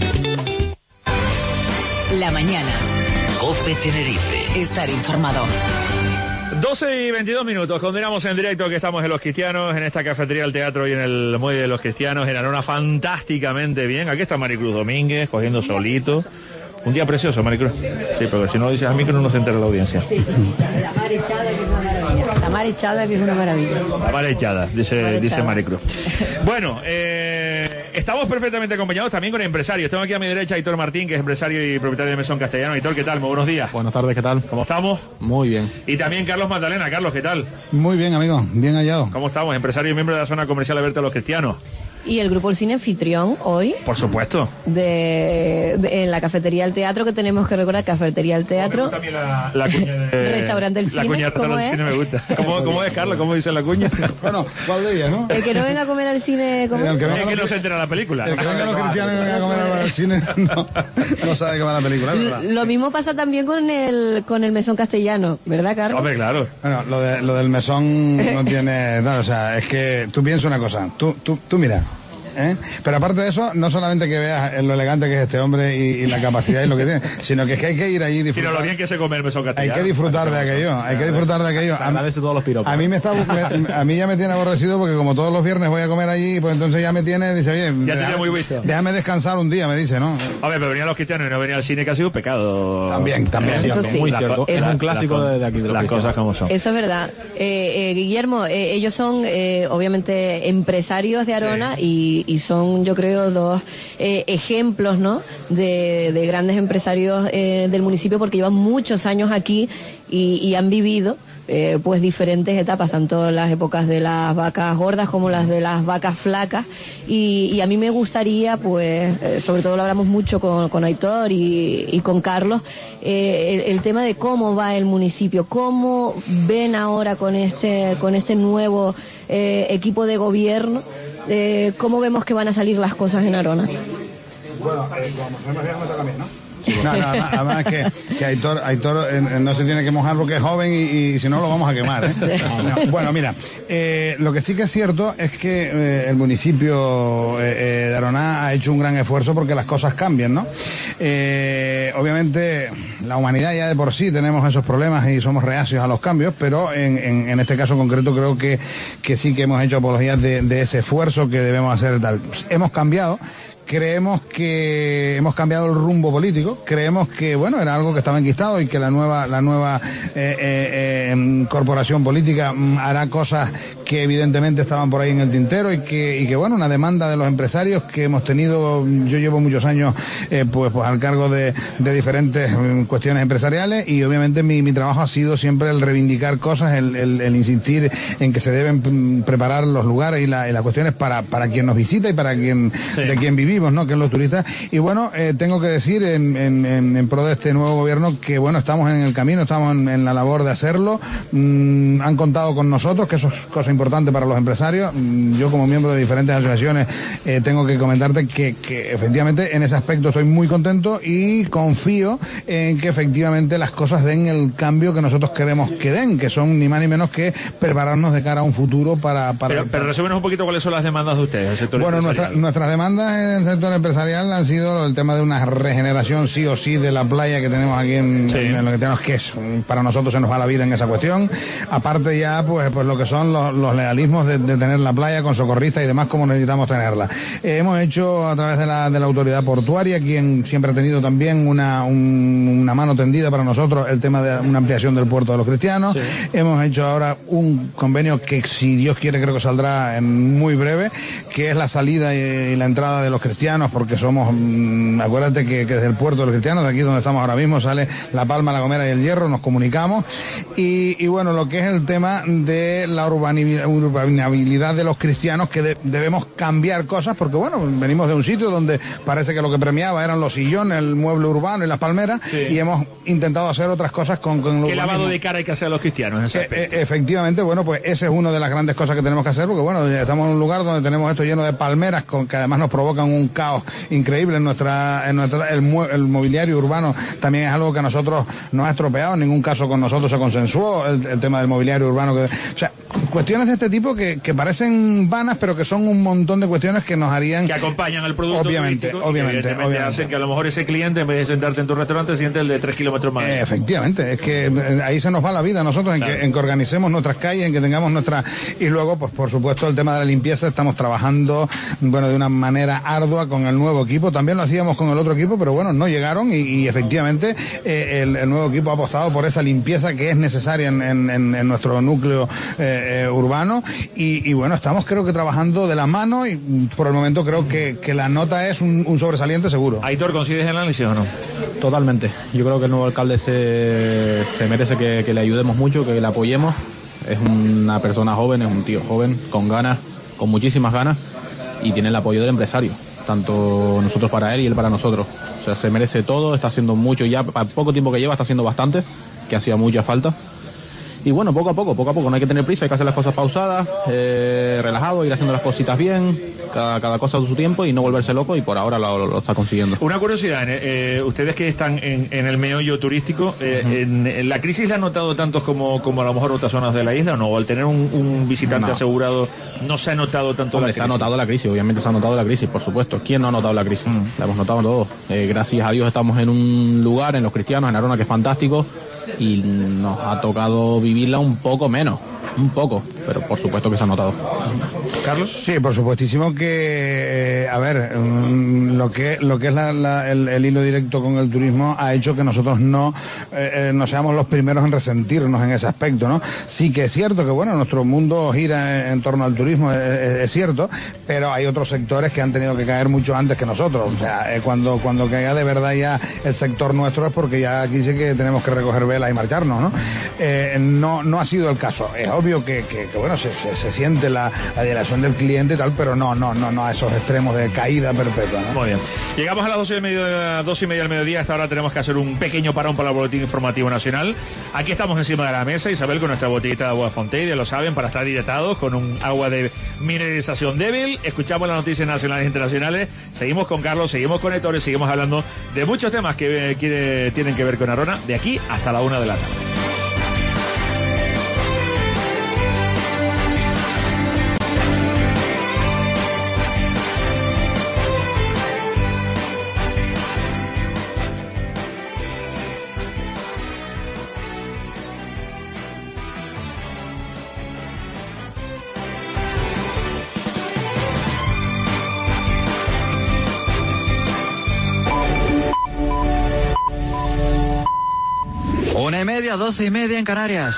La mañana. COPE Tenerife. Estar informado. doce y veintidós minutos, continuamos en directo que estamos en Los Cristianos, en esta cafetería del teatro y en el muelle de Los Cristianos, en Arona, fantásticamente bien. Aquí está Maricruz Domínguez, cogiendo solito. Un día precioso, Maricruz. Sí, pero si no lo dices a mí que no nos entera la audiencia. La mar echada que es una maravilla. La mar echada que es una maravilla. La mar echada, dice, mar echada. dice Maricruz. Bueno, eh, estamos perfectamente acompañados también con empresarios. Tengo aquí a mi derecha a Hitor Martín, que es empresario y propietario de Mesón Castellano. Hitor, ¿qué tal? Muy buenos días. Buenas tardes, ¿qué tal? ¿Cómo estamos? Muy bien. Y también Carlos Magdalena. Carlos, ¿qué tal? Muy bien, amigo. Bien hallado. ¿Cómo estamos? Empresario y miembro de la zona comercial abierta de Los Cristianos. Y el Grupo El Cine anfitrión hoy. Por supuesto. De, de en la Cafetería del Teatro, que tenemos que recordar, Cafetería del Teatro. Me gusta también la, la cuña de... Restaurante del la Cine. Cuña de ¿Cómo Restaurante del es? Cine me gusta. ¿Cómo, cómo es, Carlos? ¿Cómo dice la cuña? Bueno, ¿cuál de ellas, no? El que no venga a comer al cine, ¿cómo? El que es venga que lo- no se entera la película. El que venga a Los Cristianos y venga a comer al cine no, no sabe de qué va la película, es verdad. Lo mismo pasa también con el con el Mesón Castellano, ¿verdad, Carlos? Hombre, claro. Bueno, lo, de, lo del mesón no tiene... No, o sea, es que tú piensas una cosa. Tú, tú, tú mira, ¿eh? Pero aparte de eso, no solamente que veas lo elegante que es este hombre y, y la capacidad y lo que tiene, sino que es que hay que ir allí y disfrutar. Sino lo bien que se come el mesón castellano. Hay que disfrutar de aquello, hay que disfrutar de aquello. Se agradece todos los piropos. A mí me está, me, a mí ya me tiene aborrecido porque como todos los viernes voy a comer allí, pues entonces ya me tiene, dice, oye, ya déjame, tiene muy visto. Déjame descansar un día, me dice, ¿no? A ver, pero venían los cristianos y no venía al cine, que ha sido un pecado. También, también. Sí, eso sí. Muy cierto. Es un clásico la, de, de aquí de los Las cristianos. cosas como son. Eso es verdad. Eh, eh, Guillermo, eh, ellos son eh, obviamente empresarios de Arona sí. y, y son, yo creo, dos eh, ejemplos, ¿no? De, de grandes empresarios eh, del municipio porque llevan muchos años aquí y, y han vivido eh, pues diferentes etapas, tanto las épocas de las vacas gordas como las de las vacas flacas y, y a mí me gustaría, pues, eh, sobre todo lo hablamos mucho con, con Aitor y, y con Carlos, eh, el, el tema de cómo va el municipio, cómo ven ahora con este, con este nuevo eh, equipo de gobierno, eh, cómo vemos que van a salir las cosas en Arona. Bueno, eh, como soy más viejo me toca a mí, ¿no? No, no, además, además que, que Aitor, Aitor eh, no se tiene que mojar porque es joven y, y si no lo vamos a quemar, ¿eh? No, bueno, mira, eh, lo que sí que es cierto es que eh, el municipio eh, de Aroná ha hecho un gran esfuerzo porque las cosas cambien, ¿no? Eh, obviamente la humanidad ya de por sí tenemos esos problemas y somos reacios a los cambios, pero en, en, en este caso concreto creo que, que sí que hemos hecho apologías de, de ese esfuerzo que debemos hacer tal. Hemos cambiado. Creemos que hemos cambiado el rumbo político, creemos que bueno era algo que estaba enquistado y que la nueva la nueva eh, eh, eh, corporación política mm, hará cosas que evidentemente estaban por ahí en el tintero y que y que bueno una demanda de los empresarios que hemos tenido. Yo llevo muchos años eh, pues pues al cargo de, de diferentes eh, cuestiones empresariales y obviamente mi, mi trabajo ha sido siempre el reivindicar cosas, el, el, el insistir en que se deben preparar los lugares y, la, y las cuestiones para para quien nos visita y para quien sí. de quien vivimos, ¿no? Que es los turistas. Y bueno, eh, tengo que decir en, en, en, en pro de este nuevo gobierno que bueno, estamos en el camino, estamos en, en la labor de hacerlo. Mm, han contado con nosotros, que eso es cosa importante para los empresarios. Mm, yo como miembro de diferentes asociaciones eh, tengo que comentarte que, que efectivamente en ese aspecto estoy muy contento y confío en que efectivamente las cosas den el cambio que nosotros queremos que den, que son ni más ni menos que prepararnos de cara a un futuro para... para pero, pero resúmenos un poquito cuáles son las demandas de ustedes, el sector bueno, empresarial. Nuestra, nuestras demandas en el sector empresarial han sido el tema de una regeneración sí o sí de la playa que tenemos aquí en, sí. en lo que tenemos, que es para nosotros se nos va la vida en esa cuestión. Aparte ya pues pues lo que son los, los legalismos de, de tener la playa con socorristas y demás como necesitamos tenerla. Eh, hemos hecho a través de la de la autoridad portuaria, quien siempre ha tenido también una un, una mano tendida para nosotros, el tema de una ampliación del puerto de los cristianos. Sí. Hemos hecho ahora un convenio que si Dios quiere creo que saldrá en muy breve, que es la salida y, y la entrada de los cristianos, porque somos, mmm, acuérdate que, que desde el puerto de los cristianos, de aquí donde estamos ahora mismo, sale La Palma, La Gomera y El Hierro, nos comunicamos, y, y bueno, lo que es el tema de la urbanabilidad de los cristianos, que de, debemos cambiar cosas, porque bueno, venimos de un sitio donde parece que lo que premiaba eran los sillones, el mueble urbano y las palmeras, sí. y hemos intentado hacer otras cosas con, con ¿Qué lavado de cara hay que hacer a los cristianos en ese aspecto? E, efectivamente, bueno, pues esa es una de las grandes cosas que tenemos que hacer, porque bueno, estamos en un lugar donde tenemos esto lleno de palmeras, con, que además nos provocan un caos increíble en nuestra, en nuestra el, el mobiliario urbano también es algo que a nosotros nos ha estropeado, en ningún caso con nosotros se consensuó el, el tema del mobiliario urbano, que, o sea, cuestiones de este tipo que, que parecen vanas, pero que son un montón de cuestiones que nos harían... Que acompañan al producto obviamente, turístico, obviamente, y que evidentemente obviamente. hacen que a lo mejor ese cliente, en vez de sentarte en tu restaurante, siente el de tres kilómetros más. Eh, efectivamente, es que eh, ahí se nos va la vida nosotros, en, claro. que, en que organicemos nuestras calles, en que tengamos nuestra... Y luego, pues por supuesto, el tema de la limpieza, estamos trabajando, bueno, de una manera ardua con el nuevo equipo, también lo hacíamos con el otro equipo, pero bueno, no llegaron y, y efectivamente eh, el, el nuevo equipo ha apostado por esa limpieza que es necesaria en, en, en nuestro núcleo eh, eh, urbano y, y bueno, estamos creo que trabajando de la mano y por el momento creo que, que la nota es un, un sobresaliente seguro. Aitor, ¿coincides en el análisis o no? Totalmente, yo creo que el nuevo alcalde se, se merece que, que le ayudemos mucho, que le apoyemos. Es una persona joven, es un tío joven, con ganas, con muchísimas ganas, y tiene el apoyo del empresario, tanto nosotros para él y él para nosotros. O sea, se merece todo, está haciendo mucho ya, al poco tiempo que lleva está haciendo bastante, que hacía mucha falta. Y bueno, poco a poco, poco a poco, no hay que tener prisa, hay que hacer las cosas pausadas, eh, relajado, ir haciendo las cositas bien, cada, cada cosa a su tiempo y no volverse loco, y por ahora lo, lo, lo está consiguiendo. Una curiosidad, eh, ustedes que están en, en el meollo turístico, eh, uh-huh. en, en ¿la crisis la han notado tantos como, como a lo mejor otras zonas de la isla o no? ¿O al tener un, un visitante no. asegurado no se ha notado tanto Hombre, la crisis? Se ha notado la crisis, obviamente se ha notado la crisis, por supuesto. ¿Quién no ha notado la crisis? Uh-huh. La hemos notado todos. Eh, gracias a Dios estamos en un lugar, en Los Cristianos, en Arona, que es fantástico, y nos ha tocado vivirla un poco menos, un poco, pero por supuesto que se ha notado. Carlos. Sí, por supuestísimo que, eh, a ver, um, lo que lo que es la, la, el, el hilo directo con el turismo ha hecho que nosotros no eh, no seamos los primeros en resentirnos en ese aspecto, ¿no? Sí que es cierto que, bueno, nuestro mundo gira en, en torno al turismo, es, es cierto, pero hay otros sectores que han tenido que caer mucho antes que nosotros. O sea, eh, cuando cuando caiga de verdad ya el sector nuestro es porque ya aquí sí que tenemos que recoger velas y marcharnos, ¿no? Eh, no no ha sido el caso. Es obvio que, que, que bueno, se, se, se siente la, la dilación del cliente y tal, pero no, no, no, no a esos extremos de caída perpetua, ¿no? Muy bien. Llegamos a las doce y media, dos y media del mediodía. Hasta ahora tenemos que hacer un pequeño parón para el boletín informativo nacional. Aquí estamos encima de la mesa, Isabel, con nuestra botellita de agua Fontaine, ya lo saben, para estar hidratados con un agua de mineralización débil. Escuchamos las noticias nacionales e internacionales. Seguimos con Carlos, seguimos con Héctor, seguimos hablando de muchos temas que eh, quiere, tienen que ver con Arona, de aquí hasta la una de la tarde. Una y media, doce y media en Canarias.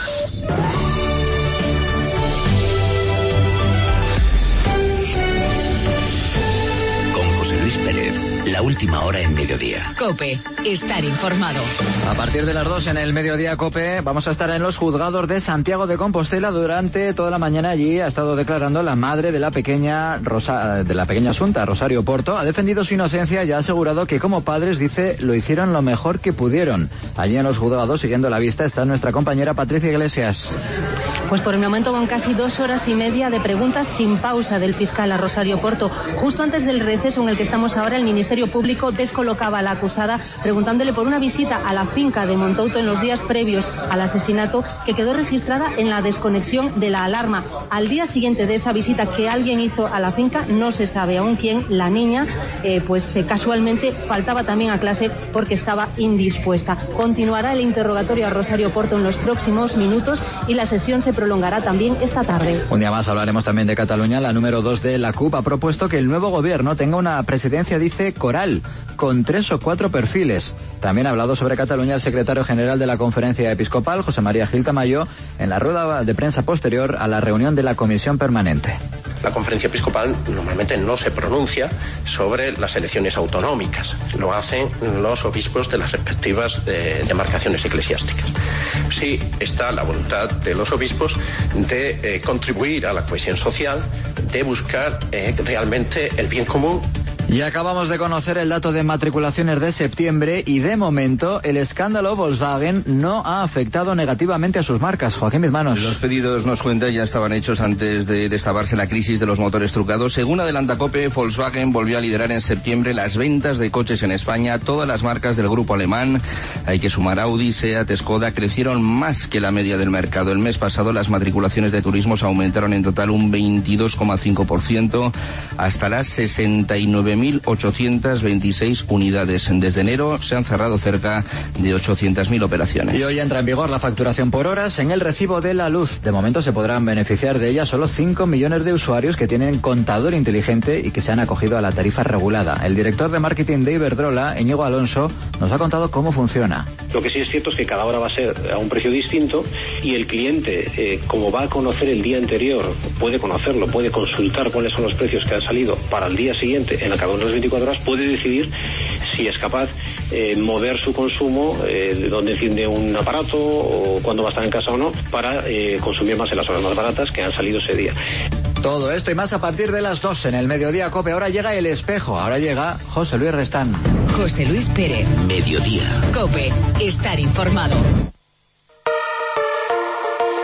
Con José Luis Pérez, la última hora en mediodía. COPE, estar informado. A partir de las dos en el mediodía, COPE, vamos a estar en los juzgados de Santiago de Compostela. Durante toda la mañana allí ha estado declarando la madre de la pequeña Rosa, de la pequeña Asunta, Rosario Porto. Ha defendido su inocencia y ha asegurado que como padres, dice, lo hicieron lo mejor que pudieron. Allí en los juzgados, siguiendo la vista, está nuestra compañera Patricia Iglesias. Pues por el momento van casi dos horas y media de preguntas sin pausa del fiscal a Rosario Porto. Justo antes del receso en el que estamos ahora, el Ministerio Público descolocaba a la acusada preguntándole por una visita a la finca de Montouto en los días previos al asesinato, que quedó registrada en la desconexión de la alarma. Al día siguiente de esa visita que alguien hizo a la finca, no se sabe aún quién, la niña, eh, pues eh, casualmente faltaba también a clase porque estaba indispuesta. Continuará el interrogatorio a Rosario Porto en los próximos minutos y la sesión se prolongará también esta tarde. Un día más hablaremos también de Cataluña. La número dos de la C U P ha propuesto que el nuevo gobierno tenga una presidencia, dice, coral, con tres o cuatro perfiles. También ha hablado sobre Cataluña el secretario general de la Conferencia Episcopal, José María Gil Tamayo, en la rueda de prensa posterior a la reunión de la Comisión Permanente. La Conferencia Episcopal normalmente no se pronuncia sobre las elecciones autonómicas. Lo hacen los obispos de las respectivas eh, demarcaciones eclesiásticas. Sí está la voluntad de los obispos de eh, contribuir a la cohesión social, de buscar eh, realmente el bien común. Y acabamos de conocer el dato de matriculaciones de septiembre y de momento el escándalo Volkswagen no ha afectado negativamente a sus marcas. Joaquín Bizmanos. Los pedidos, nos cuenta, ya estaban hechos antes de destaparse la crisis de los motores trucados. Según adelanta COPE, Volkswagen volvió a liderar en septiembre las ventas de coches en España. Todas las marcas del grupo alemán, hay que sumar Audi, Seat, Skoda, crecieron más que la media del mercado. El mes pasado las matriculaciones de turismos aumentaron en total un veintidós coma cinco por ciento hasta las sesenta y nueve mil ochocientas veintiséis unidades. Desde enero se han cerrado cerca de ochocientas mil operaciones. Y hoy entra en vigor la facturación por horas en el recibo de la luz. De momento se podrán beneficiar de ella solo cinco millones de usuarios que tienen contador inteligente y que se han acogido a la tarifa regulada. El director de marketing de Iberdrola, Íñigo Alonso, nos ha contado cómo funciona. Lo que sí es cierto es que cada hora va a ser a un precio distinto y el cliente, eh, como va a conocer el día anterior, puede conocerlo, puede consultar cuáles son los precios que han salido para el día siguiente en cada uno de los veinticuatro horas, puede decidir si es capaz eh, mover su consumo, eh, de dónde enciende un aparato o cuándo va a estar en casa o no, para eh, consumir más en las horas más baratas que han salido ese día. Todo esto y más a partir de las dos en el Mediodía COPE. Ahora llega El Espejo, ahora llega José Luis Restán. José Luis Pérez. Mediodía. COPE, estar informado.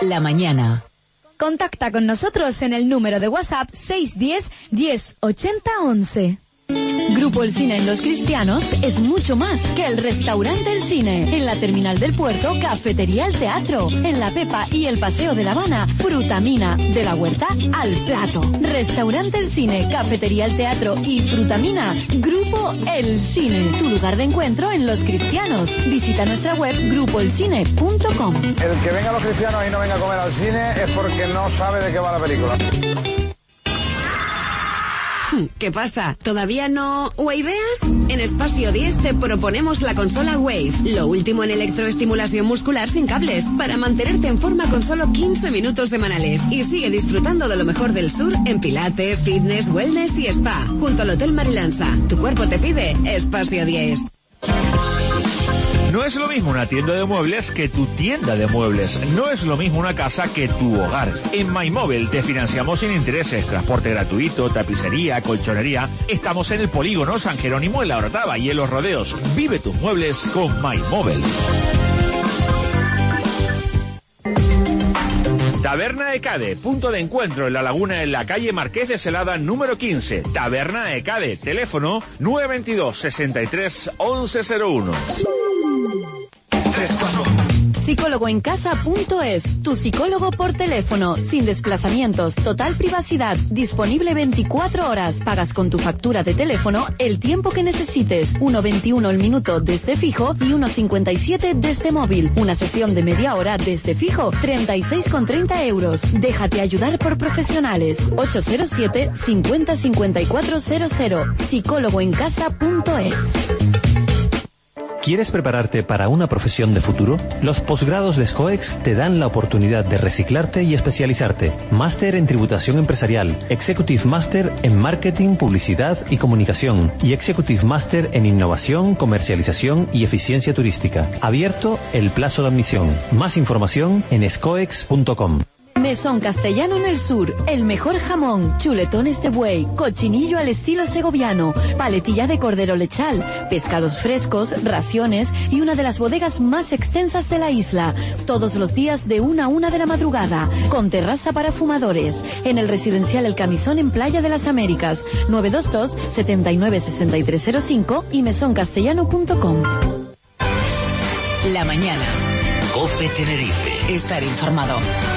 La mañana. Contacta con nosotros en el número de WhatsApp seis uno cero, diez, ochenta, once. Grupo El Cine en Los Cristianos es mucho más que el restaurante El Cine. En la terminal del puerto, Cafetería El Teatro. En La Pepa y el Paseo de La Habana, Frutamina. De la huerta al plato. Restaurante El Cine, Cafetería El Teatro y Frutamina. Grupo El Cine. Tu lugar de encuentro en Los Cristianos. Visita nuestra web grupo el cine punto com. El que venga a Los Cristianos y no venga a comer al cine es porque no sabe de qué va la película. ¿Qué pasa? ¿Todavía no waveas? En Espacio diez te proponemos la consola Wave, lo último en electroestimulación muscular sin cables, para mantenerte en forma con solo quince minutos semanales. Y sigue disfrutando de lo mejor del sur en pilates, fitness, wellness y spa, junto al Hotel Marilanza. Tu cuerpo te pide Espacio diez. No es lo mismo una tienda de muebles que tu tienda de muebles. No es lo mismo una casa que tu hogar. En MyMóvil te financiamos sin intereses, transporte gratuito, tapicería, colchonería. Estamos en el Polígono San Jerónimo en La Orotava y en Los Rodeos. Vive tus muebles con MyMóvil. Taberna de Cade, punto de encuentro en La Laguna en la calle Marqués de Celada número quince. Taberna de Cade, teléfono nueve dos dos, sesenta y tres, once cero uno. Psicólogo en casa punto es, tu psicólogo por teléfono, sin desplazamientos, total privacidad, disponible veinticuatro horas, pagas con tu factura de teléfono el tiempo que necesites, uno veintiuno el minuto desde fijo y uno cincuenta y siete desde móvil, una sesión de media hora desde fijo, treinta y seis con treinta euros, déjate ayudar por profesionales, ocho cero siete, cincuenta, cincuenta y cuatro cero cero, psicólogo en casa punto es. ¿Quieres prepararte para una profesión de futuro? Los posgrados de SCOEX te dan la oportunidad de reciclarte y especializarte. Máster en Tributación Empresarial, Executive Master en Marketing, Publicidad y Comunicación y Executive Master en Innovación, Comercialización y Eficiencia Turística. Abierto el plazo de admisión. Más información en scoex punto com. Mesón Castellano en el Sur, el mejor jamón, chuletones de buey, cochinillo al estilo segoviano, paletilla de cordero lechal, pescados frescos, raciones y una de las bodegas más extensas de la isla. Todos los días de una a una de la madrugada, con terraza para fumadores. En el residencial El Camisón en Playa de las Américas, nueve dos dos, setenta y nueve, sesenta y tres cero cinco y mesón castellano punto com. La mañana. COPE Tenerife. Estar informado.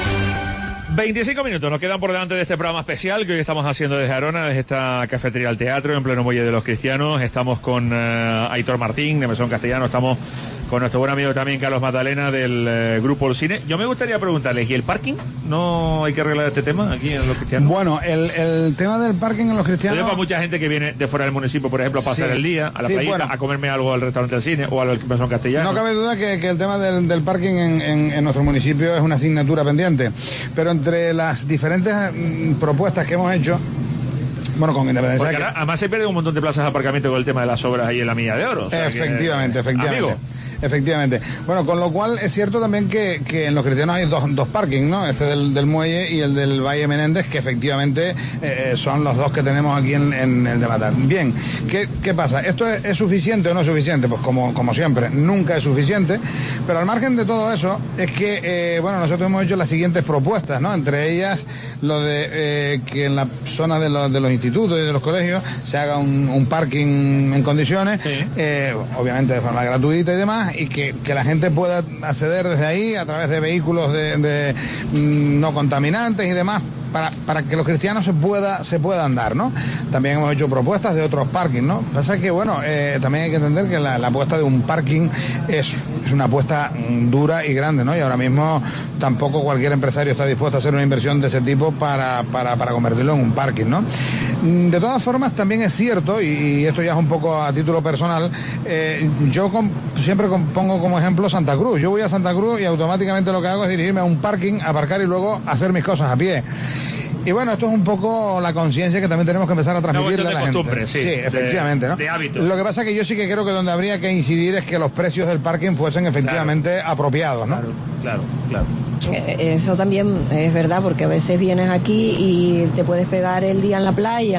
veinticinco minutos nos quedan por delante de este programa especial que hoy estamos haciendo desde Arona, desde esta cafetería al teatro, en pleno muelle de Los Cristianos. Estamos con uh, Aitor Martín, de Mesón Castellano, estamos con nuestro buen amigo también Carlos Magdalena del uh, Grupo El Cine. Yo me gustaría preguntarles, ¿y el parking? ¿No hay que arreglar este tema aquí en Los Cristianos? Bueno, el, el tema del parking en Los Cristianos... Yo para mucha gente que viene de fuera del municipio, por ejemplo, a pasar sí, el día a la sí, playita, bueno, a comerme algo al restaurante del cine o al Mesón Castellano. No cabe duda que, que el tema del, del parking en, en, en nuestro municipio es una asignatura pendiente, pero entre las diferentes mm, propuestas que hemos hecho, bueno, con independencia... Porque que... además se pierde un montón de plazas de aparcamiento con el tema de las obras ahí en la Milla de Oro. O sea efectivamente, que, efectivamente. Amigo. Efectivamente. Bueno, con lo cual es cierto también que, que en Los Cristianos hay dos, dos parkings, ¿no? Este del, del Muelle y el del Valle Menéndez, que efectivamente eh, son los dos que tenemos aquí en, en el de Matar. Bien, ¿qué, qué pasa? ¿Esto es, es suficiente o no es suficiente? Pues como, como siempre, nunca es suficiente, pero al margen de todo eso, es que, eh, bueno, nosotros hemos hecho las siguientes propuestas, ¿no? Entre ellas, lo de eh, que en la zona de los, de los institutos y de los colegios se haga un, un parking en condiciones, sí. eh, obviamente de forma gratuita y demás, y que, que la gente pueda acceder desde ahí a través de vehículos de, de mm, no contaminantes y demás, para, para que los cristianos se pueda se puedan dar, ¿no? También hemos hecho propuestas de otros parkings, ¿no? Pasa que, bueno, eh, también hay que entender que la, la apuesta de un parking es, es una apuesta dura y grande, ¿no? Y ahora mismo tampoco cualquier empresario está dispuesto a hacer una inversión de ese tipo para, para, para convertirlo en un parking, ¿no? De todas formas, también es cierto, y esto ya es un poco a título personal, eh, yo com, siempre pongo como ejemplo Santa Cruz. Yo voy a Santa Cruz y automáticamente lo que hago es dirigirme a un parking, aparcar y luego hacer mis cosas a pie. Y bueno, esto es un poco la conciencia que también tenemos que empezar a transmitirle a la gente. Sí, sí, efectivamente, de, ¿no? De hábitos. Lo que pasa es que yo sí que creo que donde habría que incidir es que los precios del parking fuesen efectivamente claro. apropiados, ¿no? Claro, claro, claro. Eso también es verdad, porque a veces vienes aquí y te puedes pegar el día en la playa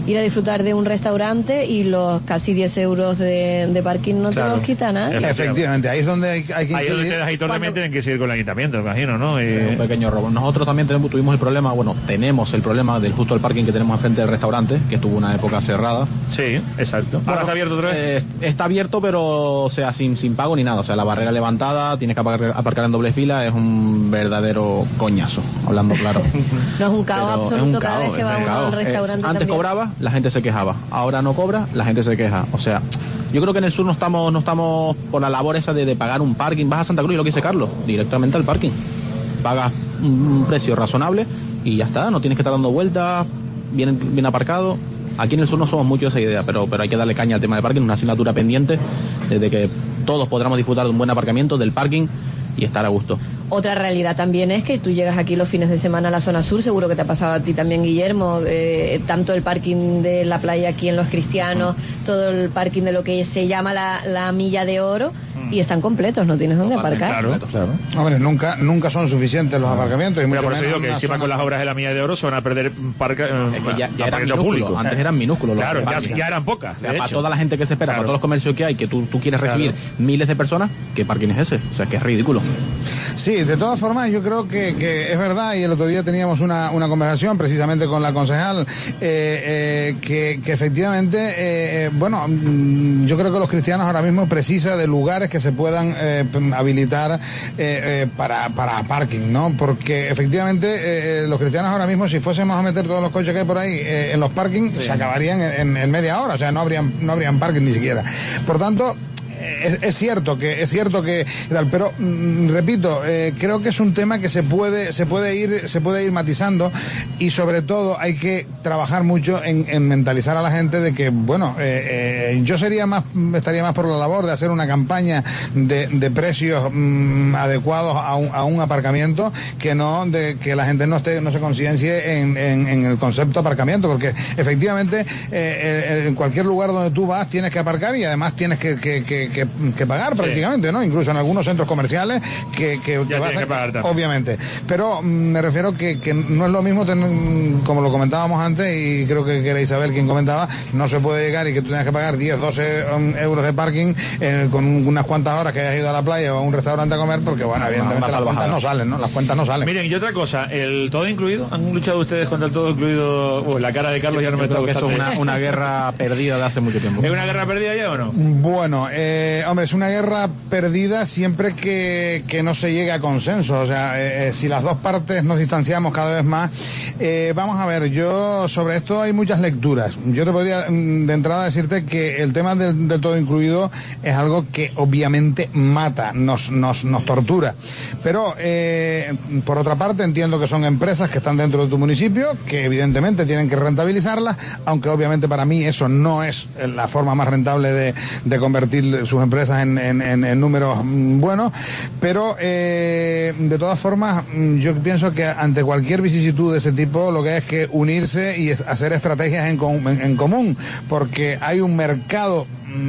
ir a disfrutar de un restaurante y los casi diez euros de, de parking no claro. te los quitan, ¿eh? Efectivamente, ahí es donde hay, hay que ahí incidir. Donde ahí también tienen que seguir con el ayuntamiento, imagino, ¿no? Y... un pequeño robo. Nosotros también tenemos, tuvimos el problema, bueno, tenemos el problema del justo el parking que tenemos enfrente del restaurante, que estuvo una época cerrada. Sí, exacto. Ahora bueno, está abierto otra vez. Eh, está abierto, pero o sea, sin, sin pago ni nada. O sea, la barrera levantada, tienes que aparcar, aparcar en doble fila, es un verdadero coñazo, hablando claro. No es un caos pero absoluto es un cada caos, vez que va uno al restaurante. Eh, antes también. cobraba, la gente se quejaba. Ahora no cobra, la gente se queja. O sea, yo creo que en el sur no estamos no estamos por la labor esa de, de pagar un parking. Vas a Santa Cruz y lo que dice Carlos, directamente al parking. Pagas un, un precio razonable y ya está, no tienes que estar dando vueltas, bien, bien aparcado. Aquí en el sur no somos mucho de esa idea, pero, pero hay que darle caña al tema del parking, una asignatura pendiente, desde que todos podamos disfrutar de un buen aparcamiento, del parking y estar a gusto. Otra realidad también es que tú llegas aquí los fines de semana a la zona sur, seguro que te ha pasado a ti también, Guillermo, eh, tanto el parking de la playa aquí en Los Cristianos, mm. todo el parking de lo que se llama la, la Milla de Oro, mm. y están completos, no tienes dónde aparcar. Claro, claro. Hombre, nunca, nunca son suficientes los aparcamientos. Y Mira, por eso digo que encima con las obras de la Milla de Oro se van a perder parque, es que ya, ya eran público. Antes eran minúsculos. Claro, ya, ya eran pocas. O sea, para toda la gente que se espera, claro. para todos los comercios que hay, que tú, tú quieres recibir claro. miles de personas, ¿qué parking es ese? O sea, que es ridículo. Sí, de todas formas, yo creo que, que es verdad, y el otro día teníamos una, una conversación precisamente con la concejal, eh, eh, que, que efectivamente, eh, bueno, yo creo que los cristianos ahora mismo precisan de lugares que se puedan eh, habilitar eh, eh, para, para parking, ¿no? Porque efectivamente eh, los cristianos ahora mismo, si fuésemos a meter todos los coches que hay por ahí eh, en los parkings, sí. se acabarían en, en media hora, o sea, no habrían, no habrían parking ni siquiera. Por tanto, Es, es cierto que es cierto que tal, pero mm, repito, eh, creo que es un tema que se puede se puede ir se puede ir matizando y sobre todo hay que trabajar mucho en, en mentalizar a la gente de que bueno eh, eh, yo sería más estaría más por la labor de hacer una campaña de, de precios mm, adecuados a un, a un aparcamiento que no de que la gente no esté no se conciencie en, en, en el concepto aparcamiento, porque efectivamente eh, en cualquier lugar donde tú vas tienes que aparcar y además tienes que, que, que Que, que pagar prácticamente, sí. ¿no? Incluso en algunos centros comerciales que, que, que vas a, que pagar también. Obviamente. Pero mm, me refiero que, que no es lo mismo tener, como lo comentábamos antes, y creo que era Isabel quien comentaba, no se puede llegar y que tú tengas que pagar diez, doce um, euros de parking eh, con unas cuantas horas que hayas ido a la playa o a un restaurante a comer, porque bueno, evidentemente las cuentas no salen, ¿no? Las cuentas no salen. Miren, y otra cosa, el todo incluido, ¿han luchado ustedes contra el todo incluido? Oh, la cara de Carlos ya no me está gustando. Eso es una, una guerra perdida de hace mucho tiempo. ¿Es una guerra perdida ya o no? Bueno, eh Eh, hombre, es una guerra perdida siempre que, que no se llegue a consenso. O sea, eh, si las dos partes nos distanciamos cada vez más, eh, vamos a ver, yo sobre esto hay muchas lecturas. Yo te podría de entrada decirte que el tema del, del todo incluido es algo que obviamente mata, nos, nos, nos tortura. Pero, eh, por otra parte, entiendo que son empresas que están dentro de tu municipio, que evidentemente tienen que rentabilizarlas, aunque obviamente para mí eso no es la forma más rentable de, de convertir sus empresas en, en, en, en números buenos, pero eh, de todas formas yo pienso que ante cualquier vicisitud de ese tipo lo que es que unirse y hacer estrategias en, en, en común, porque hay un mercado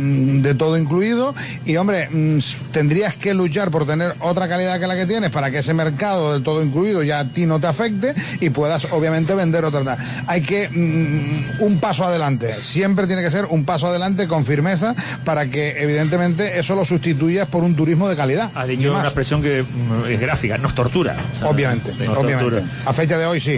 de todo incluido y hombre, tendrías que luchar por tener otra calidad que la que tienes para que ese mercado del todo incluido ya a ti no te afecte y puedas obviamente vender otra. Hay que mm, un paso adelante, siempre tiene que ser un paso adelante con firmeza para que evidentemente eso lo sustituyas por un turismo de calidad. Ha dicho una expresión que es gráfica, nos tortura. O sea, obviamente, nos obviamente. Tortura. A fecha de hoy sí.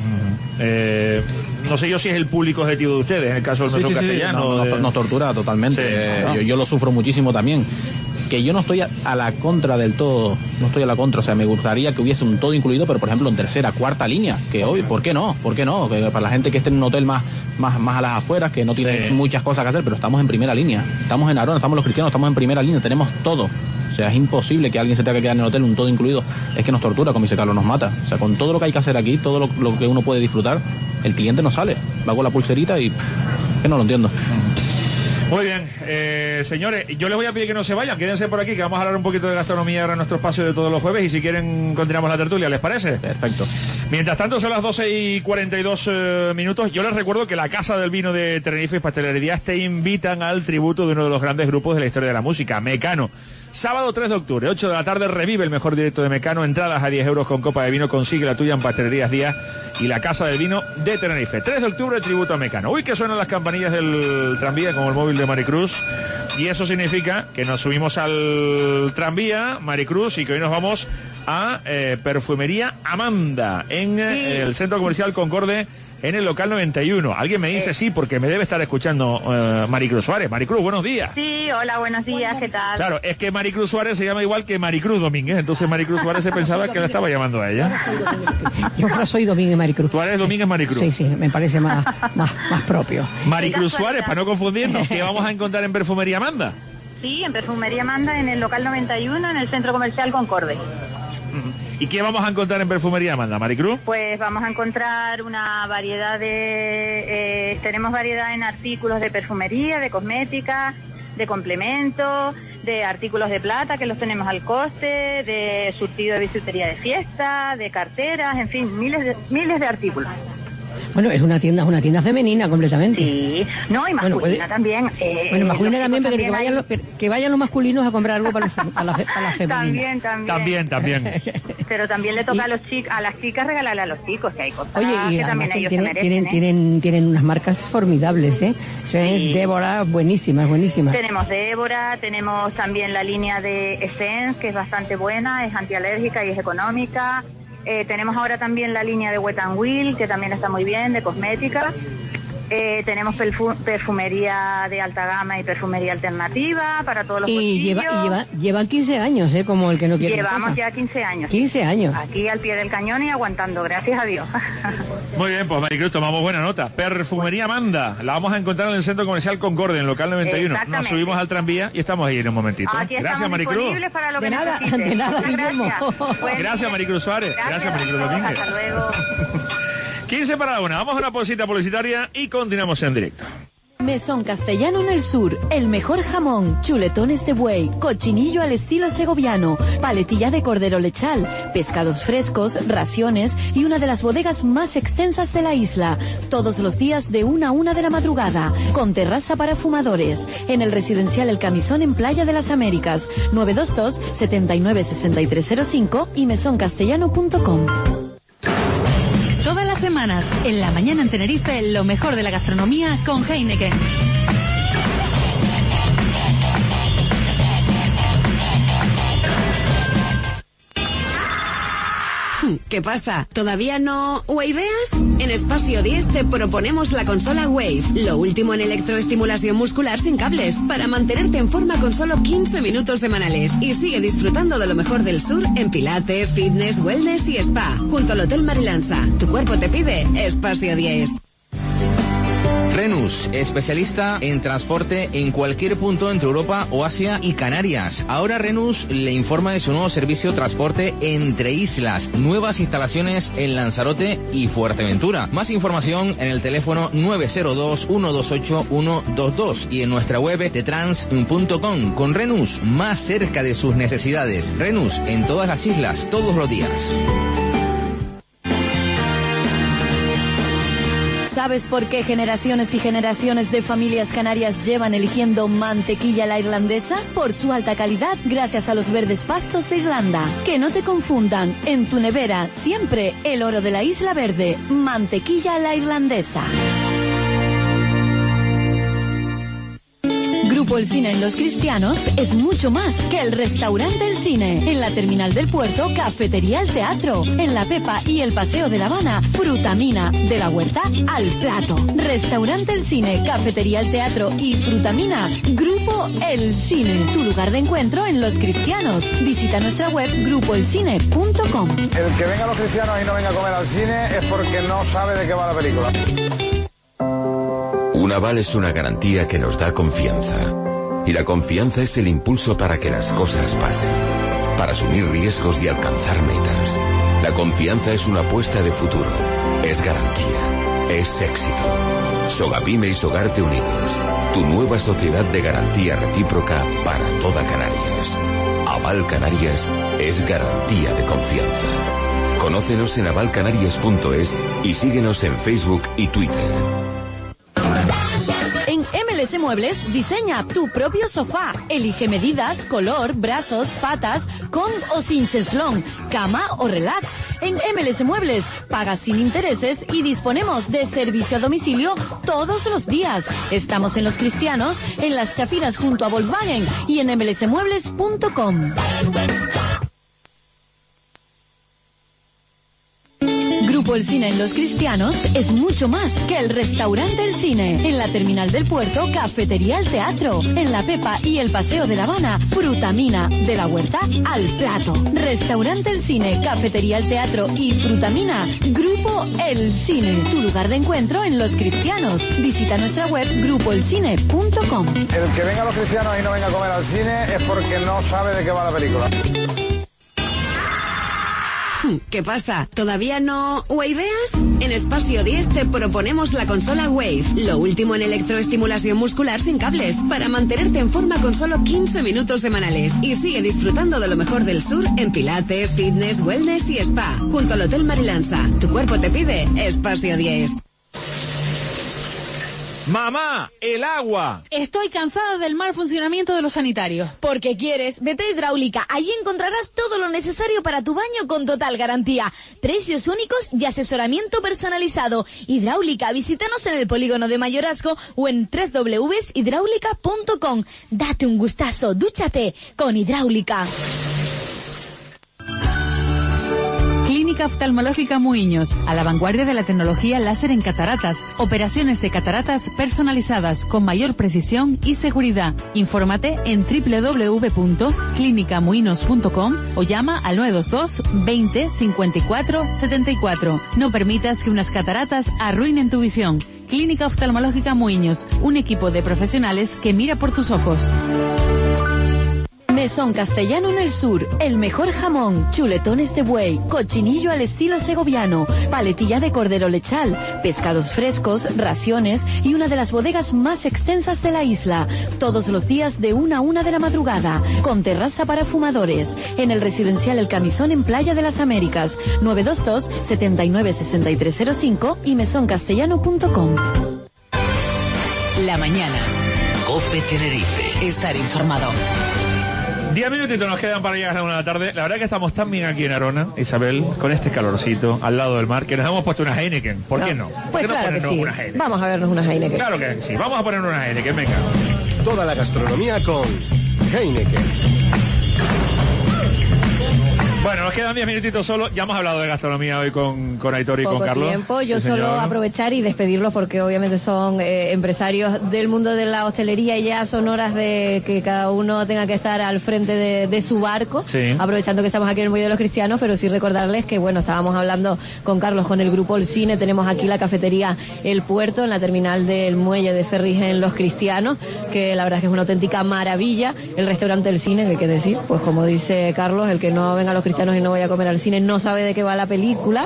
Eh, no sé yo si es el público objetivo de ustedes, en el caso del sí, metro sí, castellano. Sí, no, de... nos, nos tortura totalmente. Sí, eh, no. yo, yo lo sufro muchísimo también. Que yo no estoy a, a la contra del todo, no estoy a la contra, o sea, me gustaría que hubiese un todo incluido, pero por ejemplo en tercera, cuarta línea, que hoy, ¿por qué no? ¿Por qué no? Que para la gente que esté en un hotel más, más, más a las afueras, que no tiene sí. muchas cosas que hacer, pero estamos en primera línea. Estamos en Arona, estamos los cristianos, estamos en primera línea, tenemos todo. O sea, es imposible que alguien se tenga que quedar en el hotel un todo incluido. Es que nos tortura, como dice Carlos, nos mata. O sea, con todo lo que hay que hacer aquí, todo lo, lo que uno puede disfrutar, el cliente no sale. Va con la pulserita y... que no lo entiendo. Muy bien, eh, señores, yo les voy a pedir que no se vayan, quédense por aquí, que vamos a hablar un poquito de gastronomía ahora en nuestro espacio de todos los jueves y si quieren continuamos la tertulia, ¿les parece? Perfecto. Mientras tanto, son las doce y cuarenta y dos eh, minutos. Yo les recuerdo que la Casa del Vino de Tenerife y Pastelerías te invitan al tributo de uno de los grandes grupos de la historia de la música, Mecano. Sábado tres de octubre, ocho de la tarde, revive el mejor directo de Mecano. Entradas a diez euros con copa de vino. Consigue la tuya en Pastelerías Díaz y la Casa del Vino de Tenerife. tres de octubre, tributo a Mecano. Uy, que suenan las campanillas del tranvía como el móvil de Maricruz. Y eso significa que nos subimos al tranvía, Maricruz, y que hoy nos vamos a eh, Perfumería Amanda, en eh, el Centro Comercial Concorde, en el local noventa y uno. Alguien me dice eh. sí, porque me debe estar escuchando eh, Maricruz Suárez. Maricruz, buenos días. Sí, hola, buenos días, ¿qué tal? Claro, es que Maricruz Suárez se llama igual que Maricruz Domínguez, entonces Maricruz Suárez se pensaba que la estaba llamando a ella. Yo ahora soy Domínguez Maricruz. Tú eres Domínguez Maricruz. Sí, sí, me parece más, más, más propio. Maricruz Suárez, para no confundirnos, ¿qué vamos a encontrar en Perfumería Amanda? Sí, en Perfumería Amanda, en el local noventa y uno, en el Centro Comercial Concorde. ¿Y qué vamos a encontrar en Perfumería Amanda, Maricruz? Pues vamos a encontrar una variedad de... Eh, tenemos variedad en artículos de perfumería, de cosmética, de complementos, de artículos de plata que los tenemos al coste, de surtido de bisutería de fiesta, de carteras, en fin, miles de, miles de artículos. Bueno, es una tienda, es una tienda femenina completamente. Sí, no, y masculina bueno, puede... también. Eh, bueno, masculina también, pero que vayan, los, que vayan los masculinos a comprar algo para, los, para, la, para la femenina. También, también. También, también. Pero también le toca y... a los chicos, a las chicas regalarle a los chicos, que hay cosas Oye, y que también ellos tienen, se merecen, tienen, ¿eh? tienen, tienen unas marcas formidables, ¿eh? Eso es sí. Débora, buenísimas, buenísimas. Tenemos Débora, tenemos también la línea de Essence, que es bastante buena, es antialérgica y es económica. Eh, tenemos ahora también la línea de Wet n Wild, que también está muy bien, de cosmética. Eh, tenemos perfu perfumería de alta gama y perfumería alternativa para todos los y lleva, y lleva, llevan quince años, ¿eh? Como el que no quiere. Llevamos ya quince años. quince años. Aquí al pie del cañón y aguantando, gracias a Dios. Muy bien, pues Maricruz, tomamos buena nota. Perfumería Amanda, la vamos a encontrar en el Centro Comercial Concorde, en el local noventa y uno. Nos subimos al tranvía y estamos ahí en un momentito. Aquí gracias, Maricruz. Para lo de, que nada, de nada, Guillermo. Gracias, gracias Maricruz Suárez. Gracias, gracias Maricruz Domínguez. Hasta luego. quince para la una. Vamos a una pausita publicitaria y continuamos en directo. Mesón Castellano en el Sur, el mejor jamón, chuletones de buey, cochinillo al estilo segoviano, paletilla de cordero lechal, pescados frescos, raciones y una de las bodegas más extensas de la isla. Todos los días de una a una de la madrugada, con terraza para fumadores, en el residencial El Camisón en Playa de las Américas, nueve dos dos, siete nueve, seis tres cero cinco y mesón castellano punto com. Todas las semanas, en la mañana en Tenerife, lo mejor de la gastronomía con Heineken. ¿Qué pasa? ¿Todavía no waveas? En Espacio diez te proponemos la consola Wave, lo último en electroestimulación muscular sin cables, para mantenerte en forma con solo quince minutos semanales. Y sigue disfrutando de lo mejor del sur en pilates, fitness, wellness y spa, junto al Hotel Marilanza. Tu cuerpo te pide Espacio diez. Renus, especialista en transporte en cualquier punto entre Europa o Asia y Canarias. Ahora Renus le informa de su nuevo servicio de transporte entre islas. Nuevas instalaciones en Lanzarote y Fuerteventura. Más información en el teléfono nueve cero dos, uno dos ocho, uno dos dos y en nuestra web tetrans punto com. Con Renus, más cerca de sus necesidades. Renus, en todas las islas, todos los días. ¿Sabes por qué generaciones y generaciones de familias canarias llevan eligiendo mantequilla a la irlandesa? Por su alta calidad, gracias a los verdes pastos de Irlanda. Que no te confundan, en tu nevera, siempre el oro de la Isla Verde, mantequilla a la irlandesa. Grupo El Cine en Los Cristianos es mucho más que el restaurante El Cine. En la terminal del puerto, Cafetería El Teatro. En La Pepa y el Paseo de La Habana, Frutamina. De la huerta al plato. Restaurante El Cine, Cafetería El Teatro y Frutamina. Grupo El Cine. Tu lugar de encuentro en Los Cristianos. Visita nuestra web grupo el cine punto com. El que venga a Los Cristianos y no venga a comer al cine es porque no sabe de qué va la película. Un aval es una garantía que nos da confianza. Y la confianza es el impulso para que las cosas pasen. Para asumir riesgos y alcanzar metas. La confianza es una apuesta de futuro. Es garantía. Es éxito. Sogapime y Sogarte Unidos. Tu nueva sociedad de garantía recíproca para toda Canarias. Aval Canarias es garantía de confianza. Conócenos en avalcanarias punto es y síguenos en Facebook y Twitter. En M L S Muebles, diseña tu propio sofá. Elige medidas, color, brazos, patas, con o sin cheslón, cama o relax. En M L S Muebles, paga sin intereses y disponemos de servicio a domicilio todos los días. Estamos en Los Cristianos, en Las Chafiras junto a Volkswagen y en m l s muebles punto com. Grupo El Cine en Los Cristianos es mucho más que el restaurante El Cine. En la terminal del puerto, Cafetería El Teatro. En La Pepa y el Paseo de La Habana, Frutamina, de la huerta al plato. Restaurante El Cine, Cafetería El Teatro y Frutamina. Grupo El Cine, tu lugar de encuentro en Los Cristianos. Visita nuestra web grupo el cine punto com. El que venga a Los Cristianos y no venga a comer al cine es porque no sabe de qué va la película. ¿Qué pasa? ¿Todavía no waveas? En Espacio diez te proponemos la consola Wave, lo último en electroestimulación muscular sin cables, para mantenerte en forma con solo quince minutos semanales. Y sigue disfrutando de lo mejor del sur en pilates, fitness, wellness y spa, junto al Hotel Marilanza. Tu cuerpo te pide Espacio diez. ¡Mamá! ¡El agua! Estoy cansada del mal funcionamiento de los sanitarios. Porque quieres, vete a Hidráulica. Allí encontrarás todo lo necesario para tu baño con total garantía. Precios únicos y asesoramiento personalizado. Hidráulica, visítanos en el polígono de Mayorazgo o en doble u doble u doble u punto hidráulica punto com. Date un gustazo, dúchate con Hidráulica. Clínica Oftalmológica Muiños, a la vanguardia de la tecnología láser en cataratas. Operaciones de cataratas personalizadas con mayor precisión y seguridad. Infórmate en doble u doble u doble u punto clínica muinos punto com o llama al nueve dos dos, veinte, cincuenta y cuatro, setenta y cuatro. No permitas que unas cataratas arruinen tu visión. Clínica Oftalmológica Muiños, un equipo de profesionales que mira por tus ojos. Mesón Castellano en el Sur, el mejor jamón, chuletones de buey, cochinillo al estilo segoviano, paletilla de cordero lechal, pescados frescos, raciones y una de las bodegas más extensas de la isla. Todos los días de una a una de la madrugada, con terraza para fumadores, en el residencial El Camisón en Playa de las Américas, nueve dos dos, setenta y nueve, sesenta y tres cero cinco y mesón castellano punto com. La mañana. COPE Tenerife. Estar informado. Diez minutitos nos quedan para llegar a la una de la tarde. La verdad que estamos tan bien aquí en Arona, Isabel, con este calorcito, al lado del mar, que nos hemos puesto una Heineken. ¿Por qué no? ¿Por Pues qué no claro que ponernos sí. una Heineken? Vamos a vernos una Heineken. Claro que sí. Vamos a poner una Heineken, venga. Toda la gastronomía con Heineken. Bueno, nos quedan diez minutitos solo. Ya hemos hablado de gastronomía hoy con, con Aitor y Poco con Carlos. tiempo. Yo Sí, solo señor. aprovechar y despedirlos porque obviamente son eh, empresarios del mundo de la hostelería y ya son horas de que cada uno tenga que estar al frente de, de su barco. Sí. Aprovechando que estamos aquí en el Muelle de los Cristianos, pero sí recordarles que, bueno, estábamos hablando con Carlos, con el grupo El Cine. Tenemos aquí la cafetería El Puerto en la terminal del Muelle de Ferris en Los Cristianos, que la verdad es que es una auténtica maravilla. El restaurante El Cine, que hay que decir, pues como dice Carlos, el que no venga a Los Cristianos y no vaya a comer al cine no sabe de qué va la película.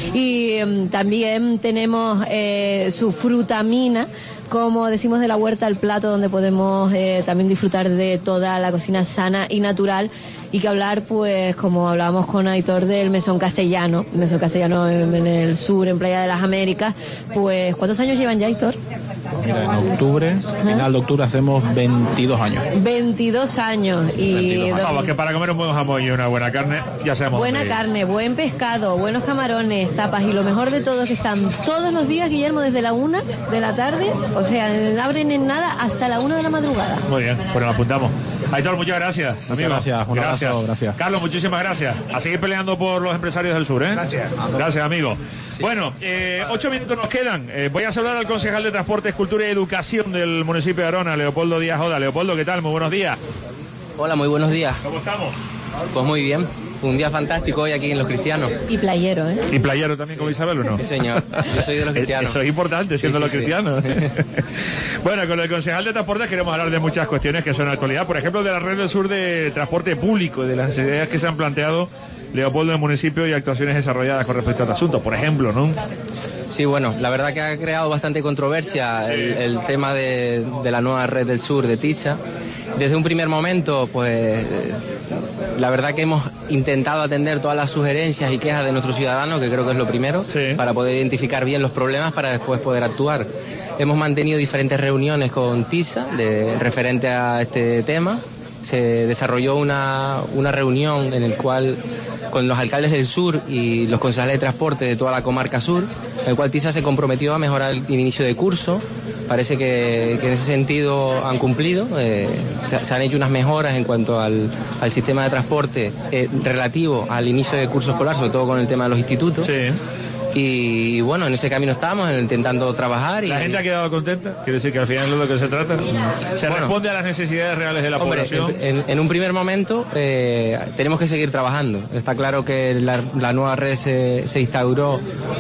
Y um, también tenemos eh, su frutamina, como decimos, de la huerta al plato, donde podemos eh, también disfrutar de toda la cocina sana y natural. Y que hablar, pues, como hablábamos con Aitor, del Mesón Castellano, Mesón Castellano en, en el sur, en Playa de las Américas. Pues, ¿cuántos años llevan ya, Aitor? Mira, en octubre, final de octubre, hacemos veintidós años. veintidós años. Y Vamos, que para comer un buen jamón y una buena carne, ya sabemos. buena dónde ir. carne, buen pescado, buenos camarones, tapas, y lo mejor de todo es que están todos los días, Guillermo, desde la una de la tarde, o sea, abren en nada hasta la una de la madrugada. Muy bien, pues nos apuntamos. Aitor, muchas gracias, amigo. gracias, un abrazo, gracias. Carlos, muchísimas gracias. A seguir peleando por los empresarios del sur, ¿eh? Gracias. Gracias, amigo. Bueno, eh, ocho minutos nos quedan. Eh, voy a saludar al concejal de Transportes, Cultura y Educación del municipio de Arona, Leopoldo Díaz Oda. Leopoldo, ¿qué tal? Muy buenos días. Hola, muy buenos días. ¿Cómo estamos? Pues muy bien. Un día fantástico hoy aquí en Los Cristianos. Y playero, ¿eh? ¿Y playero también como Isabel o no? Sí, señor. Yo soy de Los Cristianos. Eso es importante, siendo Sí, los sí, sí. cristianos. Bueno, con el concejal de Transportes queremos hablar de muchas cuestiones que son de actualidad. Por ejemplo, de la red del sur de transporte público, de las necesidades que se han planteado, Leopoldo, en el municipio, y actuaciones desarrolladas con respecto a este asunto, por ejemplo, ¿no? Sí, bueno, la verdad que ha creado bastante controversia el, el tema de, de la nueva red del sur de TISA. Desde un primer momento, pues, la verdad que hemos intentado atender todas las sugerencias y quejas de nuestros ciudadanos, que creo que es lo primero, sí. para poder identificar bien los problemas para después poder actuar. Hemos mantenido diferentes reuniones con TISA de, referente a este tema. Se desarrolló una, una reunión en el cual con los alcaldes del sur y los concejales de transporte de toda la comarca sur, en el cual TISA se comprometió a mejorar el inicio de curso. Parece que, que en ese sentido han cumplido, eh, se, se han hecho unas mejoras en cuanto al, al sistema de transporte eh, relativo al inicio de curso escolar, sobre todo con el tema de los institutos. Sí. Y, y bueno, en ese camino estamos intentando trabajar. Y, ¿La gente ha quedado contenta? Quiere decir que al final es de lo que se trata. ¿Se bueno, responde a las necesidades reales de la hombre, población? En, en, en un primer momento eh, tenemos que seguir trabajando. Está claro que la, la nueva red se, se instauró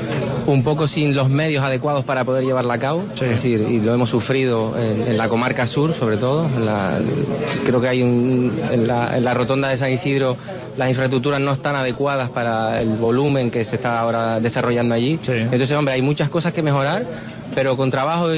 un poco sin los medios adecuados para poder llevarla a cabo. Sí. Es decir, y lo hemos sufrido en, en la comarca sur, sobre todo. En la, creo que hay un, en, la, en la rotonda de San Isidro las infraestructuras no están adecuadas para el volumen que se está ahora desarrollando allí. Sí. Entonces, hombre, hay muchas cosas que mejorar, pero con trabajo y,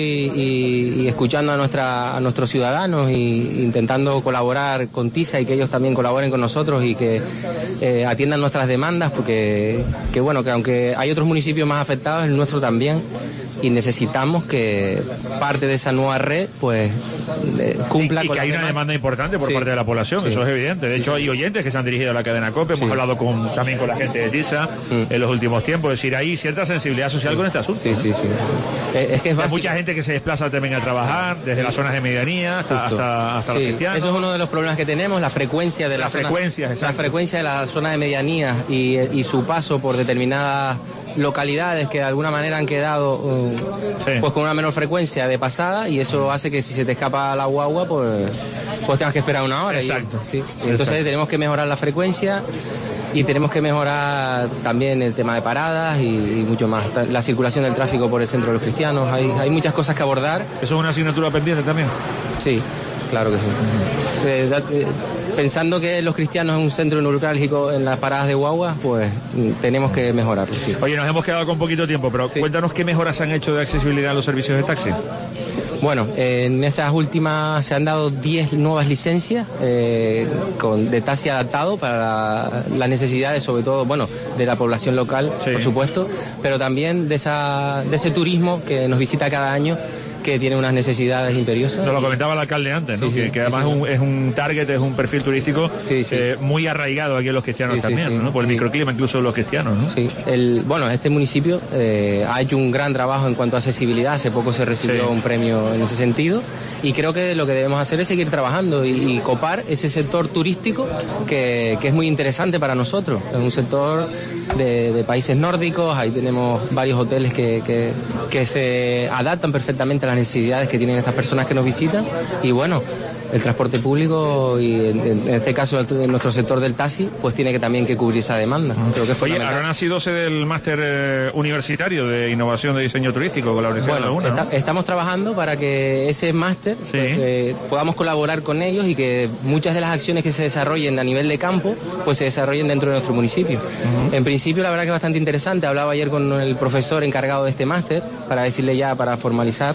y, y escuchando a nuestra a nuestros ciudadanos y intentando colaborar con TISA y que ellos también colaboren con nosotros y que eh, atiendan nuestras demandas, porque que bueno, que aunque hay otros municipios más afectados, el nuestro también, y necesitamos que parte de esa nueva red pues eh, cumpla y, y con que hay una demanda. demanda importante por sí. parte de la población, sí. eso es evidente. De hecho, hay oyentes que se han dirigido a la cadena COPE, hemos sí. hablado con, también con la gente de TISA mm. en los últimos tiempos, es decir, hay cierta sensibilidad social sí. con este asunto. Sí, sí, sí. Eh, es que es hay mucha gente que se desplaza también a trabajar desde sí. las zonas de medianía hasta, hasta, hasta sí. los cristianos. Eso es uno de los problemas que tenemos, la frecuencia de la, la zona, frecuencia, la frecuencia de la zona de medianía y, y su paso por determinadas localidades que de alguna manera han quedado uh, sí. pues con una menor frecuencia de pasada, y eso hace que si se te escapa la guagua pues, pues tengas que esperar una hora. Exacto. Y, sí. Entonces Exacto. tenemos que mejorar la frecuencia y tenemos que mejorar también el tema de paradas y, y mucho más. La circulación del tráfico por el centro de los cristianos, hay, hay muchas cosas que abordar. ¿Eso es una asignatura pendiente también? Sí, claro que sí. Uh-huh. eh, eh, pensando que los cristianos es un centro neurálgico en las paradas de guaguas, pues tenemos que mejorarlo. Sí. Oye, nos hemos quedado con poquito tiempo, pero sí. cuéntanos qué mejoras han hecho de accesibilidad a los servicios de taxi. Bueno, eh, en estas últimas se han dado diez nuevas licencias eh, con, de taxi adaptado para las la necesidades, sobre todo, bueno, de la población local, sí. por supuesto, pero también de, esa, de ese turismo que nos visita cada año, que tiene unas necesidades imperiosas. Nos lo comentaba el alcalde antes, ¿no? Sí, sí, que, que además sí, sí. Es, un, es un target, es un perfil turístico sí, sí. Eh, muy arraigado aquí en los cristianos sí, también, sí, sí. ¿no? Por el sí. microclima incluso de los cristianos, ¿no? Sí. El, bueno, este municipio eh, ha hecho un gran trabajo en cuanto a accesibilidad. Hace poco se recibió sí. un premio en ese sentido, y creo que lo que debemos hacer es seguir trabajando y, y copar ese sector turístico que, que es muy interesante para nosotros. Es un sector de, de países nórdicos, ahí tenemos varios hoteles que, que, que se adaptan perfectamente a las necesidades que tienen estas personas que nos visitan, y bueno, el transporte público y en, en este caso en nuestro sector del taxi pues tiene que también que cubrir esa demanda. Creo que Oye, Arona ha sido sede del máster eh, universitario de innovación de diseño turístico con la Universidad bueno, de La Laguna, está, ¿no? Estamos trabajando para que ese máster sí. pues, eh, podamos colaborar con ellos y que muchas de las acciones que se desarrollen a nivel de campo pues se desarrollen dentro de nuestro municipio. Uh-huh. En principio la verdad que es bastante interesante. Hablaba ayer con el profesor encargado de este máster para decirle ya, para formalizar,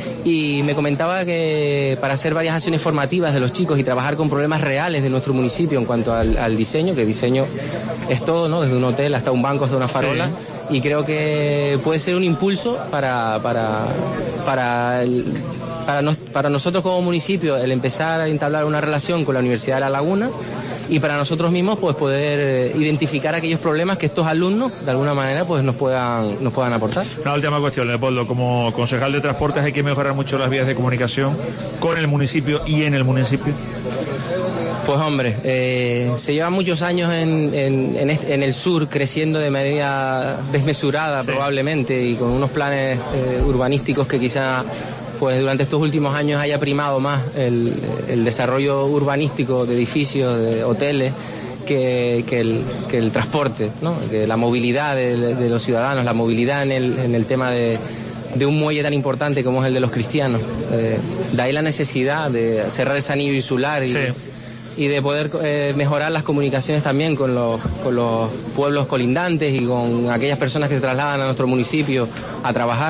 y me comentaba que para hacer varias acciones formativas de los chicos y trabajar con problemas reales de nuestro municipio en cuanto al, al diseño, que diseño es todo, ¿no? Desde un hotel hasta un banco, hasta una farola, sí. y creo que puede ser un impulso para para para el, para, nos, para nosotros como municipio el empezar a entablar una relación con la Universidad de La Laguna, y para nosotros mismos pues poder identificar aquellos problemas que estos alumnos de alguna manera pues nos puedan nos puedan aportar. Una última cuestión, Leopoldo, como concejal de transportes hay que mejorar mucho las vías de comunicación con el municipio y en el municipio. Pues hombre, eh, se llevan muchos años en, en, en, este, en el sur creciendo de manera desmesurada sí. probablemente, y con unos planes eh, urbanísticos que quizá pues durante estos últimos años haya primado más el, el desarrollo urbanístico de edificios, de hoteles, que, que, el, que el transporte, ¿no? Que la movilidad de, de los ciudadanos, la movilidad en el, en el tema de, de un muelle tan importante como es el de los cristianos. Eh, de ahí la necesidad de cerrar ese anillo insular y, sí. y de poder eh, mejorar las comunicaciones también con los, con los pueblos colindantes y con aquellas personas que se trasladan a nuestro municipio a trabajar.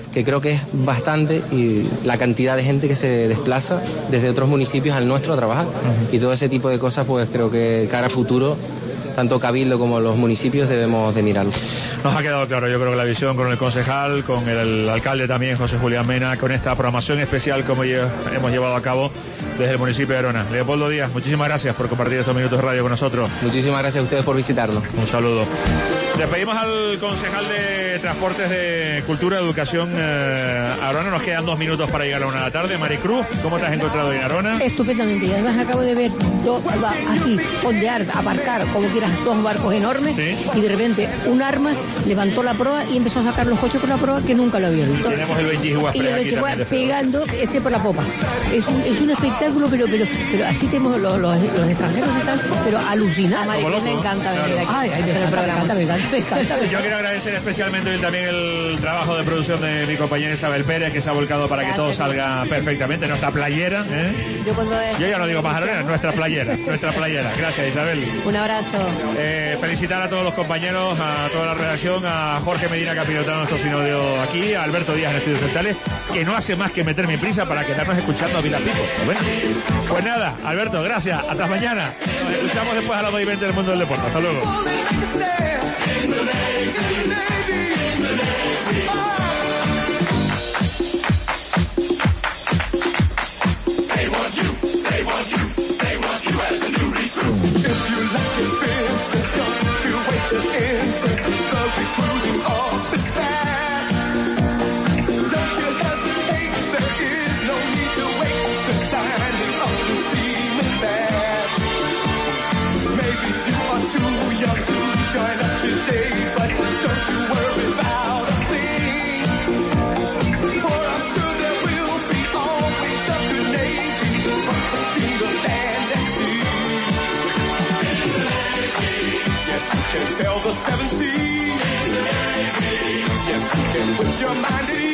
que creo que es bastante, y la cantidad de gente que se desplaza desde otros municipios al nuestro a trabajar. Uh-huh. Y todo ese tipo de cosas, pues creo que cara a futuro, tanto Cabildo como los municipios debemos de mirarlo. Nos ha quedado claro, yo creo que la visión con el concejal, con el alcalde también, José Julián Mena, con esta programación especial como hemos llevado a cabo desde el municipio de Arona. Leopoldo Díaz, muchísimas gracias por compartir estos minutos de radio con nosotros. Muchísimas gracias a ustedes por visitarnos. Un saludo. Despedimos al concejal de Transportes de Cultura, Educación, eh, Arona. Nos quedan dos minutos para llegar a la una de la tarde. Maricruz, ¿cómo te has encontrado en Arona? Estupendamente. Y además acabo de ver dos, así, fondear, aparcar, como quieras, dos barcos enormes. ¿Sí? Y de repente un Armas levantó la proa y empezó a sacar los coches con la proa que nunca lo había visto. Tenemos el Benchiguas y el Benchiguas pegando ese por la popa. Es un, es un espectáculo, pero pero pero así tenemos los, los, los extranjeros y tal, pero alucinante. A Maricruz le encanta venir claro. aquí. Ay, ay, me encanta, me encanta, me encanta, me encanta. Yo quiero agradecer especialmente también el trabajo de producción de mi compañera Isabel Pérez, que se ha volcado para que todo salga perfectamente. Nuestra playera, ¿eh? Yo, cuando Yo ya no digo pajarera, nuestra playera, nuestra playera. Gracias, Isabel. Un abrazo. Eh, felicitar a todos los compañeros, a toda la redacción, a Jorge Medina, que ha pilotado nuestro sinodio aquí, a Alberto Díaz en Estudios Centrales, que no hace más que meterme prisa para quedarnos escuchando a Vilapico. Bueno, pues nada, Alberto, gracias. Hasta mañana. Nos escuchamos después a las dos y veinte del mundo del deporte. Hasta luego. Join up today, but don't you worry about a thing. For I'm sure there will be always something Navy protecting the land and sea. Yes, you can sail the seven seas. Yes, you can put your mind at ease.